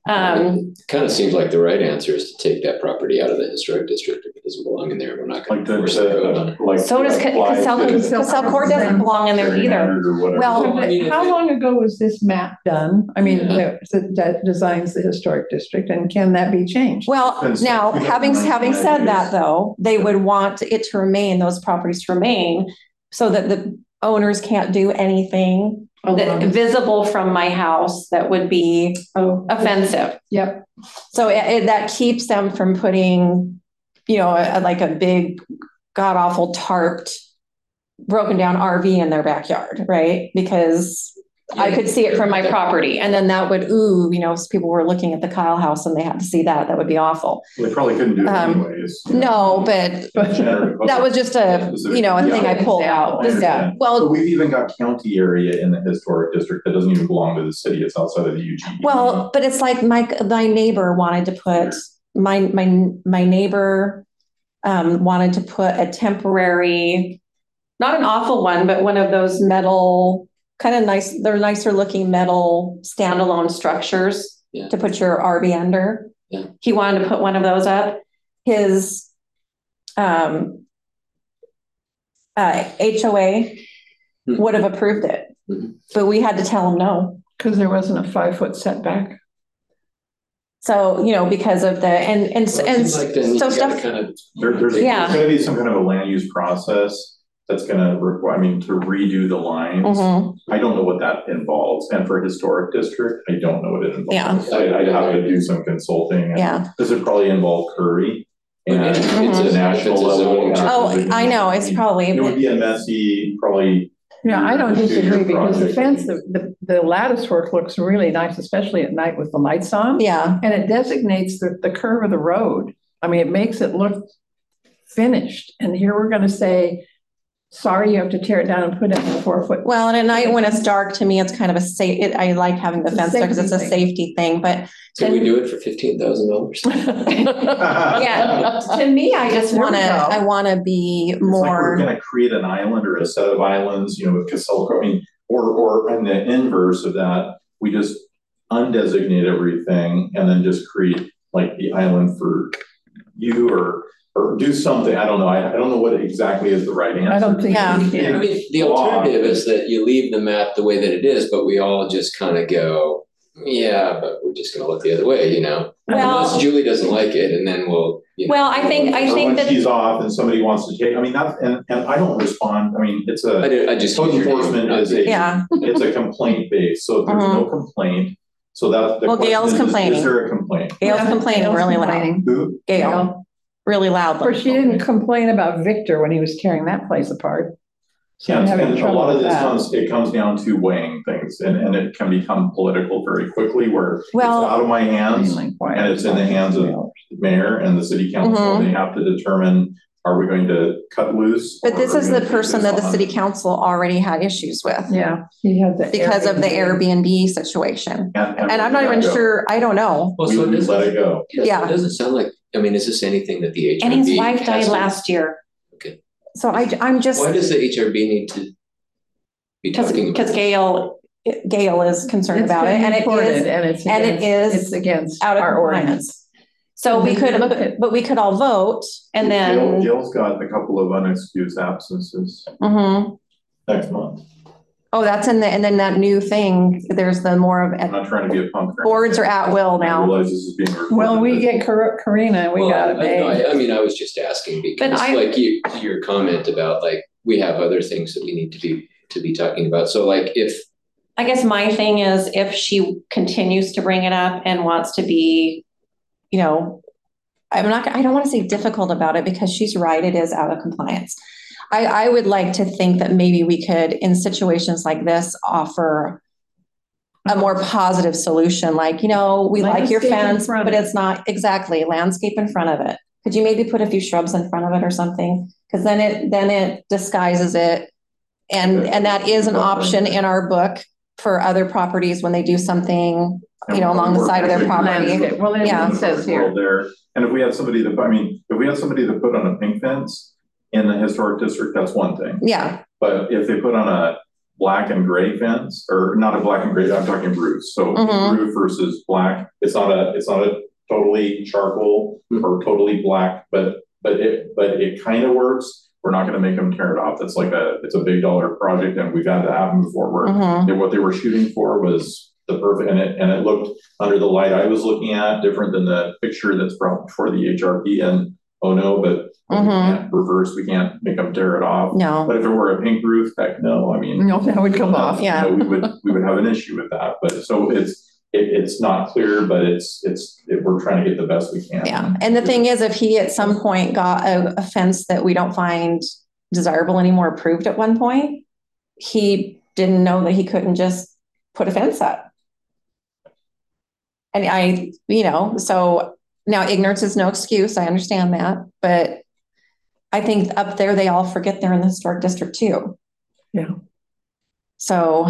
Um, It kind of seems like the right answer is to take that property out of the historic district if it doesn't belong in there. We're not going Like to to, force the code on it. to, like. so does Ca- apply Casell, to Casell Court doesn't belong in there either. gerrymandered or whatever. Well, Well, I mean, if How it- long ago was this map done? I mean, Yeah. that, that designs the historic district, and can that be changed? Well, Depends. now, having, having said that, Yes. though, they would want it to remain, those properties to remain, so that the owners can't do anything that visible from my house that would be Oh, offensive. yep. So it, it- that keeps them from putting, you know, a, like a big god awful tarped, broken down R V in their backyard, right? Because I could see it from my property, and then that would, ooh, you know, people were looking at the Kyle house and they had to see that, that would be awful. They probably couldn't do it Um, anyways. No, but that was just a, you know, a thing I pulled out. I understand. But Well, we've even got county area in the historic district that doesn't even belong to the city. It's outside of the U G B. well, but it's like my, my neighbor wanted to put, my, my, my neighbor um, wanted to put a temporary, not an awful one, but one of those metal, kind of nice, they're nicer looking metal standalone structures Yeah. to put your R V under. Yeah. He wanted to put one of those up. His um, uh, H O A Hmm. would have approved it, Mhm. but we had to tell him no. Because there wasn't a five foot setback. So, you know, because of the, and, and, Well, it and seems like then you so gotta stuff, kind of. There, there's, Yeah. there's gonna be some kind of a land use process that's gonna require, I mean, to redo the lines. Mhm. I don't know what that involves. And for historic district, I don't know what it involves. Yeah. I, I'd have to do some consulting. and yeah. This would probably involve Curry and It's Mhm. the a- national it's a level. zoning change. Oh, I know, it's probably, It would be a messy, probably. Yeah, I don't Two-year disagree because the project. fence, the, the, the lattice work looks really nice, especially at night with the lights on. yeah, And it designates the, the curve of the road. I mean, it makes it look finished. And here we're gonna say, sorry, you have to tear it down and put in a four foot. well, and at night when it's dark, to me, it's kind of a safe, it, I like having the It's a fence there because it's a safety thing. safety thing, but Can we do it for fifteen thousand dollars? yeah, to me, I just There we wanna, go. I wanna be It's like we're more, gonna create an island or a set of islands, you know, with Casella, I mean, or, or in the inverse of that, we just undesignate everything and then just create like the island for you or, or do something. I don't know. I, I don't know what exactly is the right answer. I don't think Yeah. we I can. mean, the alternative is that you leave the map the way that it is, but we all just kind of go, yeah, but we're just gonna look the other way, you know? Well- Unless Julie doesn't like it, and then we'll, you know. well, I think, I Or think when that, she's off and somebody wants to take, I mean, that's, and, and I don't respond. I mean, it's I a, did, I just. code used your name, enforcement not is you. a, yeah, it's a complaint base. So if there's no complaint, so that the Well, question Gail's is, is, complaining. is there a complaint? Gail's complaining Gail's really loud, complaining. Who? Gail, really Of loud. course, she didn't complain about Victor when he was tearing that place apart. So I'm And, having and a trouble lot of with this that. comes, it comes down to weighing things and, and it can become political very quickly where it's Well- out of my hands Mainly quiet. and it's in the hands of the mayor and the city council. Mhm. They have to determine, are we going to cut loose? But or this are we is gonna the take person this that the on? city council already had issues with Yeah, he had the. because of the Airbnb situation. And, And I'm not we even let it go. sure, I don't know. Well, We, so it we doesn't, let it go. Yeah. it doesn't sound like, I mean, is this anything that the H R B? And his wife has died to- last year. Okay. So I, I'm just, Why does the H R B need to be because, talking about? because Gail, Gail is concerned It's about it been and it reported is and it's and it against, is it's against out of our compliance. ordinance. So we And could, look at- but we could all vote and Gail, then, Gail's got a couple of unexcused absences Mhm. next month. Oh, that's in the, and then that new thing, there's the more I'm of, not trying to be a punk. or boards are at will anything. I now. realize this is being recorded. Well, we but- get Kar- Karina, we Well, gotta I- no, pay. I, I mean, I was just asking because I- like you, your comment about like, we have other things that we need to be, to be talking about. So like if, I guess my thing is if she continues to bring it up and wants to be, you know, I'm not, I don't want to say difficult about it because she's right, it is out of compliance. I, I would like to think that maybe we could, in situations like this, offer a more positive solution, like, you know, we like your Landscape in fence, front but of it. it's not exactly landscape in front of it. Could you maybe put a few shrubs in front of it or something? Because then it, then it disguises it. And, and that is an option in our book for other properties when they do something, you know, along the side of their property. Landscape. Well, then Yeah. it says here. There, and if we had somebody that, I mean, if we had somebody that put on a pink fence in the historic district, that's one thing. Yeah, But if they put on a black and gray fence, or not a black and gray, I'm talking roofs, so Mhm. roof versus black, it's not a, it's not a totally charcoal or totally black, but, but it, but it kind of works. We're not gonna make them tear it off, it's like a, it's a big dollar project and we've had to have them forward. Mhm. And what they were shooting for was the perfect, and it, and it looked under the light I was looking at, different than the picture that's brought before the H R P, and oh no, but but we Mhm. can't reverse, we can't make them tear it off. No, But if it were a pink roof, heck no, I mean. No, that would come off. you know, We would, we would have an issue with that, but so it's, it, it's not clear, but it's, it's, it, we're trying to get the best we can. yeah. And the thing is, if he at some point got a, a fence that we don't find desirable anymore approved at one point, he didn't know that he couldn't just put a fence up. And I, you know, so now ignorance is no excuse. I understand that, but I think up there, they all forget they're in the historic district too. Yeah. So,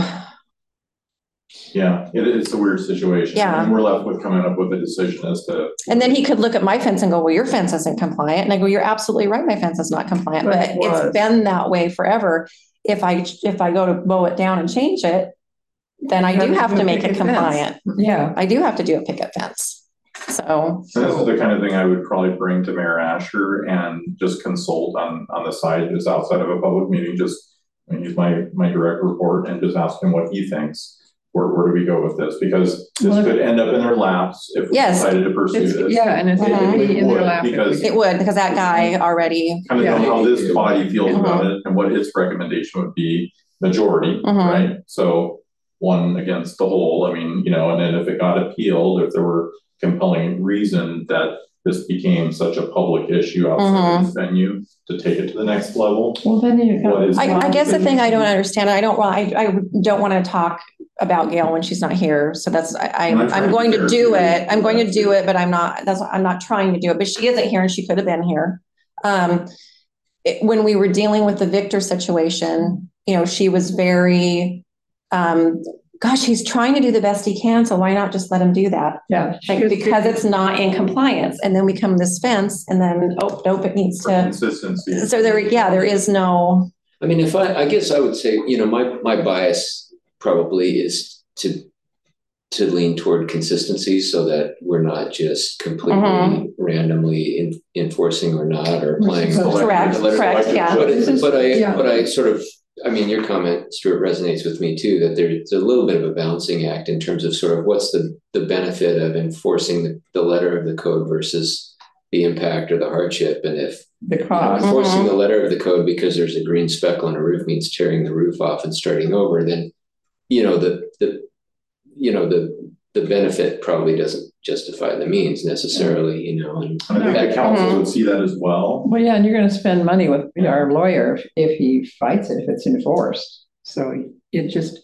Yeah, it is a weird situation. Yeah. And we're left with coming up with a decision as to. and then he could look at my fence and go, well, your fence isn't compliant. And I go, you're absolutely right. My fence is not compliant, But but it was. it's been that way forever. If I, if I go to mow it down and change it, then I You do have to have do to a make it picket fence. compliant. Yeah, I do have to do a picket fence. So, And this is the kind of thing I would probably bring to Mayor Asher and just consult on, on the side, just outside of a public meeting, just, I mean, use my, my direct report and just ask him what he thinks. Where, where do we go with this? Because this Well, could end up in their laps if we Yes. decided to pursue it's, this. yeah, and it's, it would be in their Would, lap. if we because- did. it would, because that guy already, Kind of know how this body feels Mhm. about it and what its recommendation would be, majority, Mhm. right? So one against the whole, I mean, you know, and then if it got appealed, if there were compelling reason that this became such a public issue outside of this venue to take it to the next level. Well, then you. What is- I, I guess the thing I don't understand, I don't, want. I, I don't want to talk about Gail when she's not here. So that's, I, I'm, And I'm trying I'm to going be to fair do too. it. I'm going to do it, but I'm not, that's, I'm not trying to do it, but she isn't here and she could have been here. Um, it- when we were dealing with the Victor situation, you know, she was very, um, gosh, he's trying to do the best he can. So why not just let him do that? Yeah. she Like, was- because it's not in compliance. And then we come this fence and then, oh, nope, it needs For to. consistency. So there, yeah, there is no, I mean, if I, I guess I would say, you know, my, my bias probably is to, to lean toward consistency so that we're not just completely Mhm. randomly in, enforcing or not, or applying. Correct, correct, yeah. But, This is- but I, yeah. but I sort of, I mean, your comment, Stuart, resonates with me too, that there's a little bit of a balancing act in terms of sort of what's the, the benefit of enforcing the, the letter of the code versus the impact or the hardship. And if The you know, cost. enforcing the letter of the code because there's a green speck on a roof means tearing the roof off and starting over, then, you know, the, the, you know, the, the benefit probably doesn't justify the means necessarily, you know, and And I think the council Mhm. would see that as well. Well, yeah, and you're gonna spend money with our lawyer if- if he fights it, if it's enforced. So it just,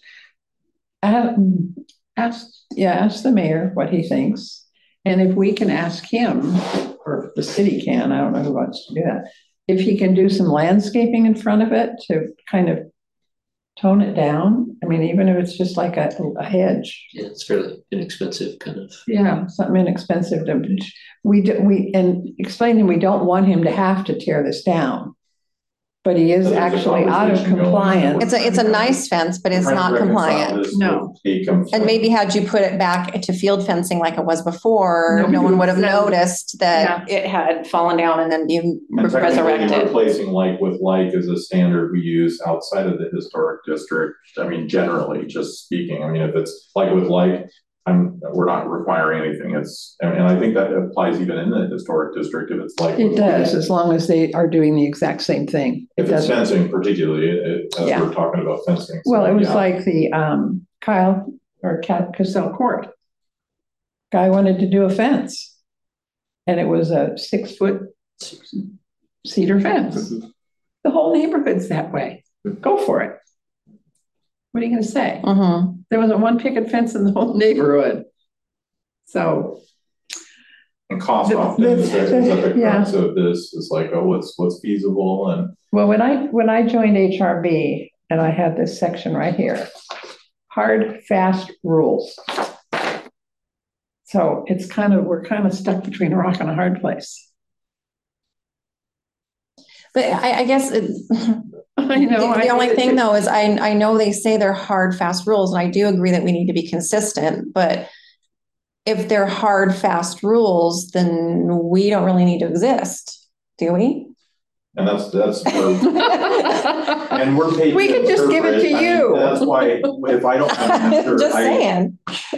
uh, ask, yeah, ask the mayor what he thinks. And if we can ask him, or if the city can, I don't know who wants to do that, if he can do some landscaping in front of it to kind of tone it down. I mean, even if it's just like a, a hedge. yeah, it's fairly inexpensive kind of. Yeah, something inexpensive to, we, do- we, and explain to him, we don't want him to have to tear this down. But he is So there's a actually out of conversation going on. compliance. it's a, it's a nice fence, but it's Trying to not reconcile compliant. this No. with a conflict. And maybe had you put it back to field fencing like it was before, Nobody no one would have would have said- noticed that it had fallen down and then you And technically, resurrected. replacing like with like is a standard we use outside of the historic district. I mean, generally, just speaking, I mean, if it's like with like, I'm, we're not requiring anything. It's, and, and I think that applies even in the historic district if it's like. It does, as long as they are doing the exact same thing. It If it's doesn't. fencing particularly, it, as Yeah. we're talking about fencing. so, Well, it was yeah. like the, um, Kyle or Cat Cassell Court. Guy wanted to do a fence. And it was a six foot cedar fence. The whole neighborhood's that way. Go for it. What are you gonna say? Mhm. There wasn't one picket fence in the whole neighborhood. So, And cost The- often the- is at is at the yeah. crux of this, is like, oh, what's, what's feasible and. well, when I, when I joined H R B, and I had this section right here, hard, fast rules. So it's kind of, we're kind of stuck between a rock and a hard place. But I, I guess it, I know. The I the only get it thing too. though is I, I know they say they're hard, fast rules, and I do agree that we need to be consistent, but if they're hard, fast rules, then we don't really need to exist, do we? And that's, that's, where- and we're paid. We could just give it to interpret. I mean, you. That's why, if I don't have an answer, Just I, saying.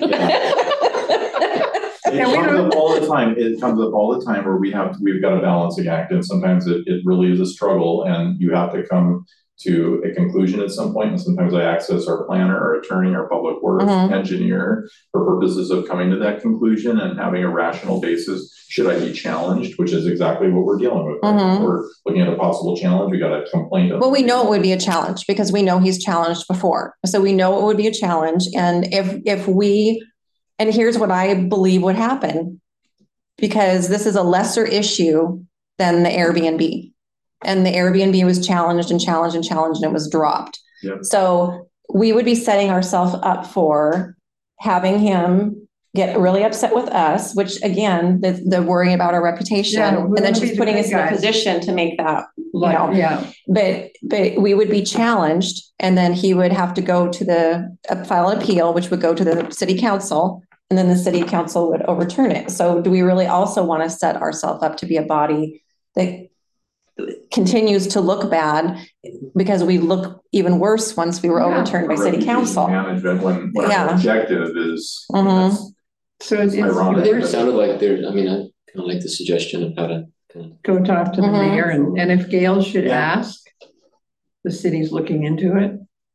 it And we comes don't- up all the time, it comes up all the time where we have, we've got a balancing act, and sometimes it, it really is a struggle, and you have to come to a conclusion at some point, and sometimes I access our planner, our attorney, our public works Mhm. engineer for purposes of coming to that conclusion and having a rational basis. Should I be challenged, which is exactly what we're dealing with. Right? Mhm. We're looking at a possible challenge, we got a complaint. Well, we know it would be a challenge because we know he's challenged before. So we know it would be a challenge. And if, if we, and here's what I believe would happen, because this is a lesser issue than the Airbnb. And the Airbnb was challenged and challenged and challenged and it was dropped. Yep. So we would be setting ourselves up for having him get really upset with us, which again, the, the worrying about our reputation, Yeah, we and then wanna be just the putting good us in a guys. position to make that, you know. Like, yeah, But, but we would be challenged and then he would have to go to the, uh, file an appeal, which would go to the city council, and then the city council would overturn it. So do we really also want to set ourselves up to be a body that continues to look bad because we look even worse once we were Yeah. overturned by city Reputation council? Management, when, when our Yeah. objective is. Mhm. that's- so it's, Ironic. It it's, sounded like there, I mean, I kind of like the suggestion of how to kind of go talk to the Mhm. mayor, and, and if Gail should Yeah. ask, the city's looking into it.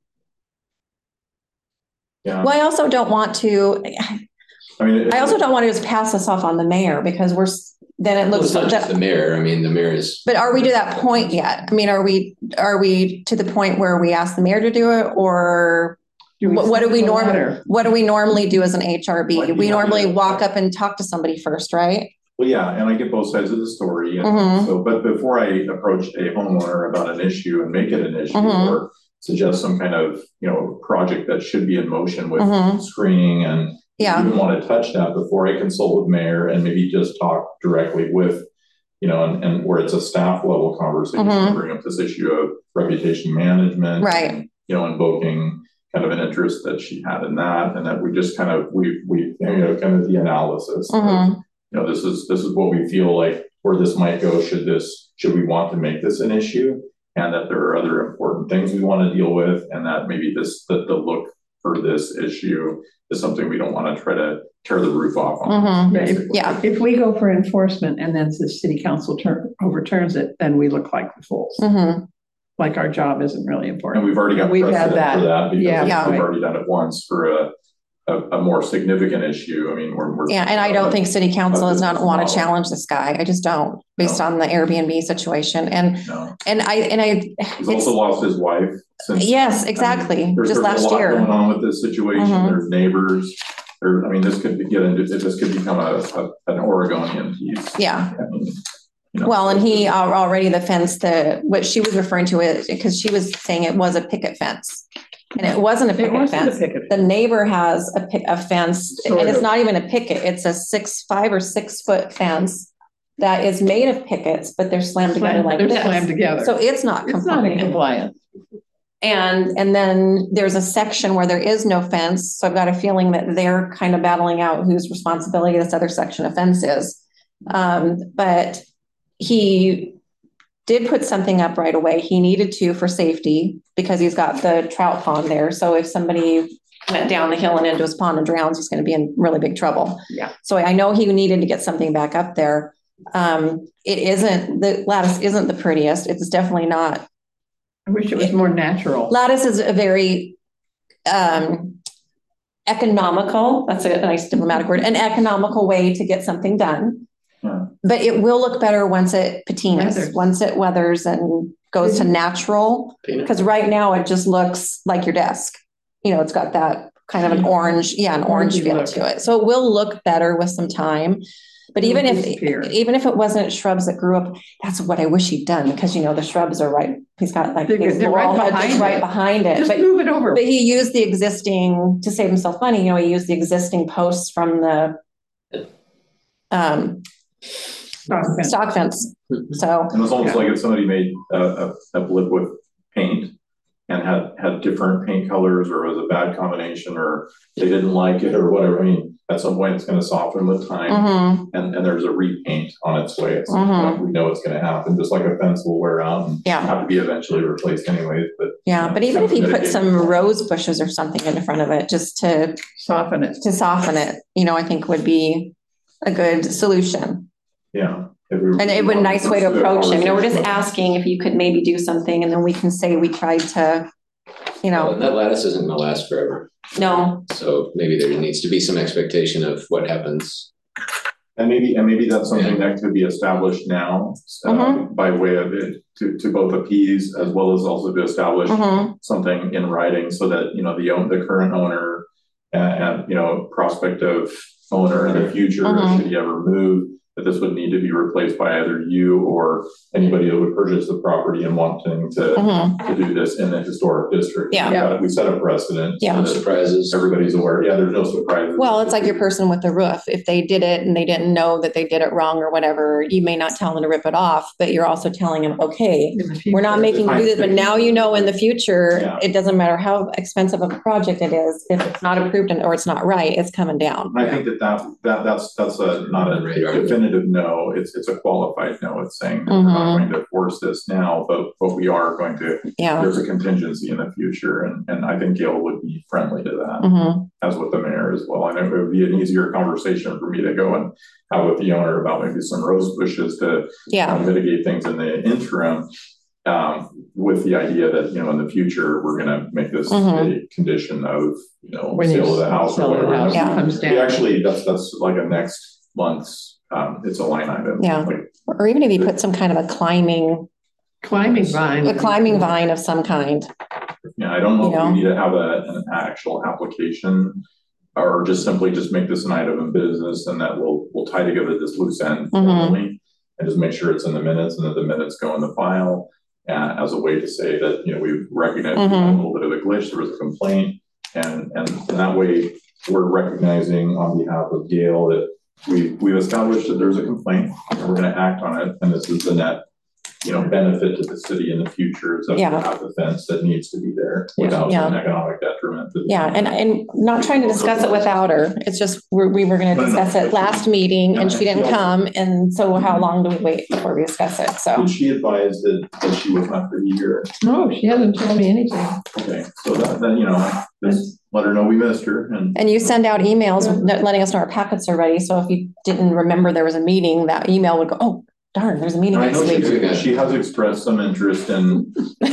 Yeah, Well, I also don't want to, I mean. I also don't want to just pass this off on the mayor because we're, s- then it Well, looks it's not just that, the mayor. I mean, the mayor is. but are we to that point yet? I mean, are we, are we to the point where we ask the mayor to do it, or Do we what, what do send we them a normally, letter? what do we normally do as an H R B? Like you We have normally to- walk up and talk to somebody first, right? Well, yeah, and I get both sides of the story, and Mhm. so, but before I approach a homeowner about an issue and make it an issue, Mhm. or suggest some kind of, you know, project that should be in motion with Mhm. screening, and Yeah. even want to touch that before I consult with mayor and maybe just talk directly with, you know, and, and where it's a staff level conversation, Mhm. bring up this issue of reputation management. Right. and, you know, invoking kind of an interest that she had in that, and that we just kind of, we, we, you know, kind of the analysis of, Mhm. you know, this is, this is what we feel like where this might go. Should this, should we want to make this an issue? And that there are other important things we want to deal with, and that maybe this, that the look for this issue is something we don't want to try to tear the roof off on. Mhm. basically. Yeah. If we go for enforcement and then the city council turn, overturns it, then we look like the fools, Mhm. like our job isn't really And important. we've already got We've had precedent for that Yeah, because yeah. we've already done it once for a, a, a more significant issue. I mean, we're, we're. Yeah, and I don't think city council does not want to No. challenge this guy. I just don't, based No. on the Airbnb situation. And, No, and I, and I, he's it's, also lost his wife since. yes, I mean, exactly, there's- just there's a last lot Going year. on with this situation, Mhm. there's neighbors, there, I mean, this could be- get into, this could become a, a, an Oregonian piece. Yeah. I mean, you know, Well, and he al- already the fence, the, what she was referring to it, because she was saying it was a picket fence. And it wasn't a It picket wasn't a fence. picket. The neighbor has a pick, a fence, and Sort it's of. not even a picket, it's a six, five or six foot fence that is made of pickets, but they're slammed together like They're slammed this. together. So it's not It's not in compliant. compliance. And, and then there's a section where there is no fence, so I've got a feeling that they're kind of battling out whose responsibility this other section of fence is. Um, but he did put something up right away. He needed to for safety because he's got the trout pond there. So if somebody went down the hill and into his pond and drowns, he's going to be in really big trouble. Yeah. So I know he needed to get something back up there. Um, it isn't, the lattice isn't the prettiest. It's definitely not. I wish it was more natural. Lattice is a very um, economical, that's a nice diplomatic word, an economical way to get something done. Yeah. But it will look better once it patinas, Weathers. once it weathers and goes to natural. Paint it. Because right now it just looks like your desk. You know, it's got that kind of an orange, yeah, an orange Orangey feel look. to it. So it will look better with some time. But It'll even if, disappear. even if it wasn't shrubs that grew up, that's what I wish he'd done, because you know, the shrubs are right, he's got like They're- these they're right laurel hedges behind right it. behind it. Just But move it over. but he used the existing, to save himself money, you know, he used the existing posts from the um, Stock fence. stock fence. So, And it's almost Yeah. like if somebody made a, a, a blip with paint and had, had different paint colors, or was a bad combination, or they didn't like it or whatever. I mean, at some point it's gonna soften with time, Mm-hmm, and, and there's a repaint on its way. At some Mhm. point, we know it's gonna happen, just like a fence will wear out and yeah, have to be eventually replaced anyways, but. yeah, but even if you put mitigate- some rose bushes or something in front of it, just to, Soften it. to soften it, you know, I think would be a good solution. Yeah. if we- And it would, a nice way to pursue a approach it, you know, we're just conversation. asking if you could maybe do something, and then we can say we tried to, you Well, know, and that lattice isn't gonna last forever, no, so maybe there needs to be some expectation of what happens. And maybe, and maybe that's something that could be established now, uh, Mhm. by way of it, to, to both appease as well as also to establish mhm, something in writing so that, you know, the own, the current owner and, and, you know, prospective owner in the future, Mhm. should he ever move, that this would need to be replaced by either you or anybody that would purchase the property and wanting to, mhm, to do this in the historic district. Yeah. We got- We set a precedent. so Yeah. No that surprises. Everybody's aware. Yeah, there's no surprises. well, it's like your person with the roof, if they did it and they didn't know that they did it wrong or whatever, you may not tell them to rip it off, but you're also telling them, okay, In the we're not future. making you do this, but now you know in the future, Yeah. it doesn't matter how expensive of a project it is, if it's not approved and, or it's not right, it's coming down. I think that that, that, that's, that's a, not a Radar. definitive no, it's, it's a qualified no, it's saying that we're not Mhm. going to force this now, but, but we are going to, Yeah, there's a contingency in the future, and, and I think Gail would be friendly to that, mhm, as with the mayor as well. I know it would be an easier conversation for me to go and have with the owner about maybe some rose bushes to yeah, uh, mitigate things in the interim, um, with the idea that, you know, in the future, we're gonna make this Mhm. a condition of, you know, When you sale of the house or sell the whatever. house, it Yeah. comes We down. actually, that's, that's like a next month's, um, it's a line item. Yeah. Like, or even if you put some kind of a climbing, Climbing vine. a climbing vine of some kind. yeah, I don't know You if know? we need to have a, an actual application, or just simply just make this an item of business, and that we'll, we'll tie together this loose end Mhm. formally, and just make sure it's in the minutes, and that the minutes go in the file, uh, as a way to say that, you know, we've recognized we had a Mhm. little bit of a glitch, there was a complaint, and, and and that way, we're recognizing on behalf of Gail that we, we've established that there's a complaint, and we're gonna act on it, and this is the net, you know, benefit to the city in the future, is that we Yeah. have the fence that needs to be there without Yeah. an economic detriment. to the- Yeah, and, and not trying to discuss it without her, it's just, we're, we were gonna No, no, discuss no. it last meeting and she Yeah, didn't she also- come, and so how long do we wait before we discuss it, so. Did she advise that, that she was not to be here? No, she hasn't told me anything. Okay, so that, then, you know, just let her know we missed her, and And you send out emails letting us know our packets are ready, so if you didn't remember there was a meeting, that email would go, oh, darn, there's a meeting I next know week. she, she has expressed some interest in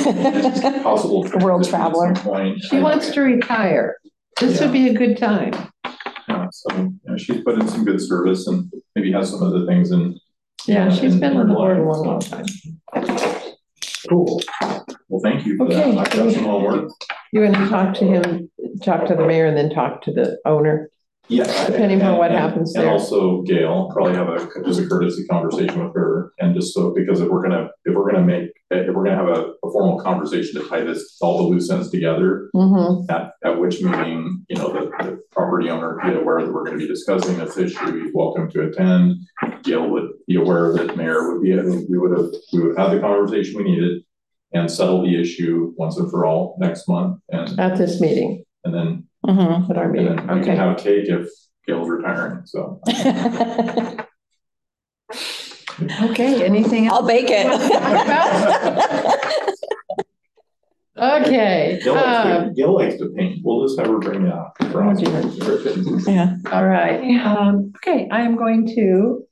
possible. World transition at traveler. some point. She wants to retire. This would be a good time. Yeah, so, you know, she's put in some good service, and maybe has some other things in. Yeah, she's been on the board a in long, line, long so. time. Cool. Well, thank you for that. Okay. I've got some homework. You want to talk to him, talk to the mayor and then talk to the owner? Yeah. Depending on what and- happens And there. also Gail, probably have a, just a courtesy conversation with her, and just so, because if we're gonna, if we're gonna make, if we're gonna have a, a formal conversation to tie this, all the loose ends together, Mhm. at, at which meeting, you know, the, the property owner be aware that we're gonna be discussing this issue, he's welcome to attend. Gail would be aware that mayor would be, I mean, we would have, we would have the conversation we needed and settle the issue once and for all next month, and, At this meeting, and then, Mhm. at our and meeting, then we can okay. have cake if Gail's retiring, so. Okay, anything else? I'll bake it. Okay, Gail likes to, um, Gail likes to paint, we'll just have her bring it out. Oh, dear. Yeah. all right, um, okay, I am going to,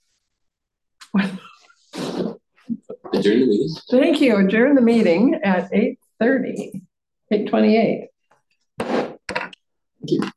Adjourn the meeting. thank you, adjourn the meeting at eight thirty, eight twenty-eight. Thank you.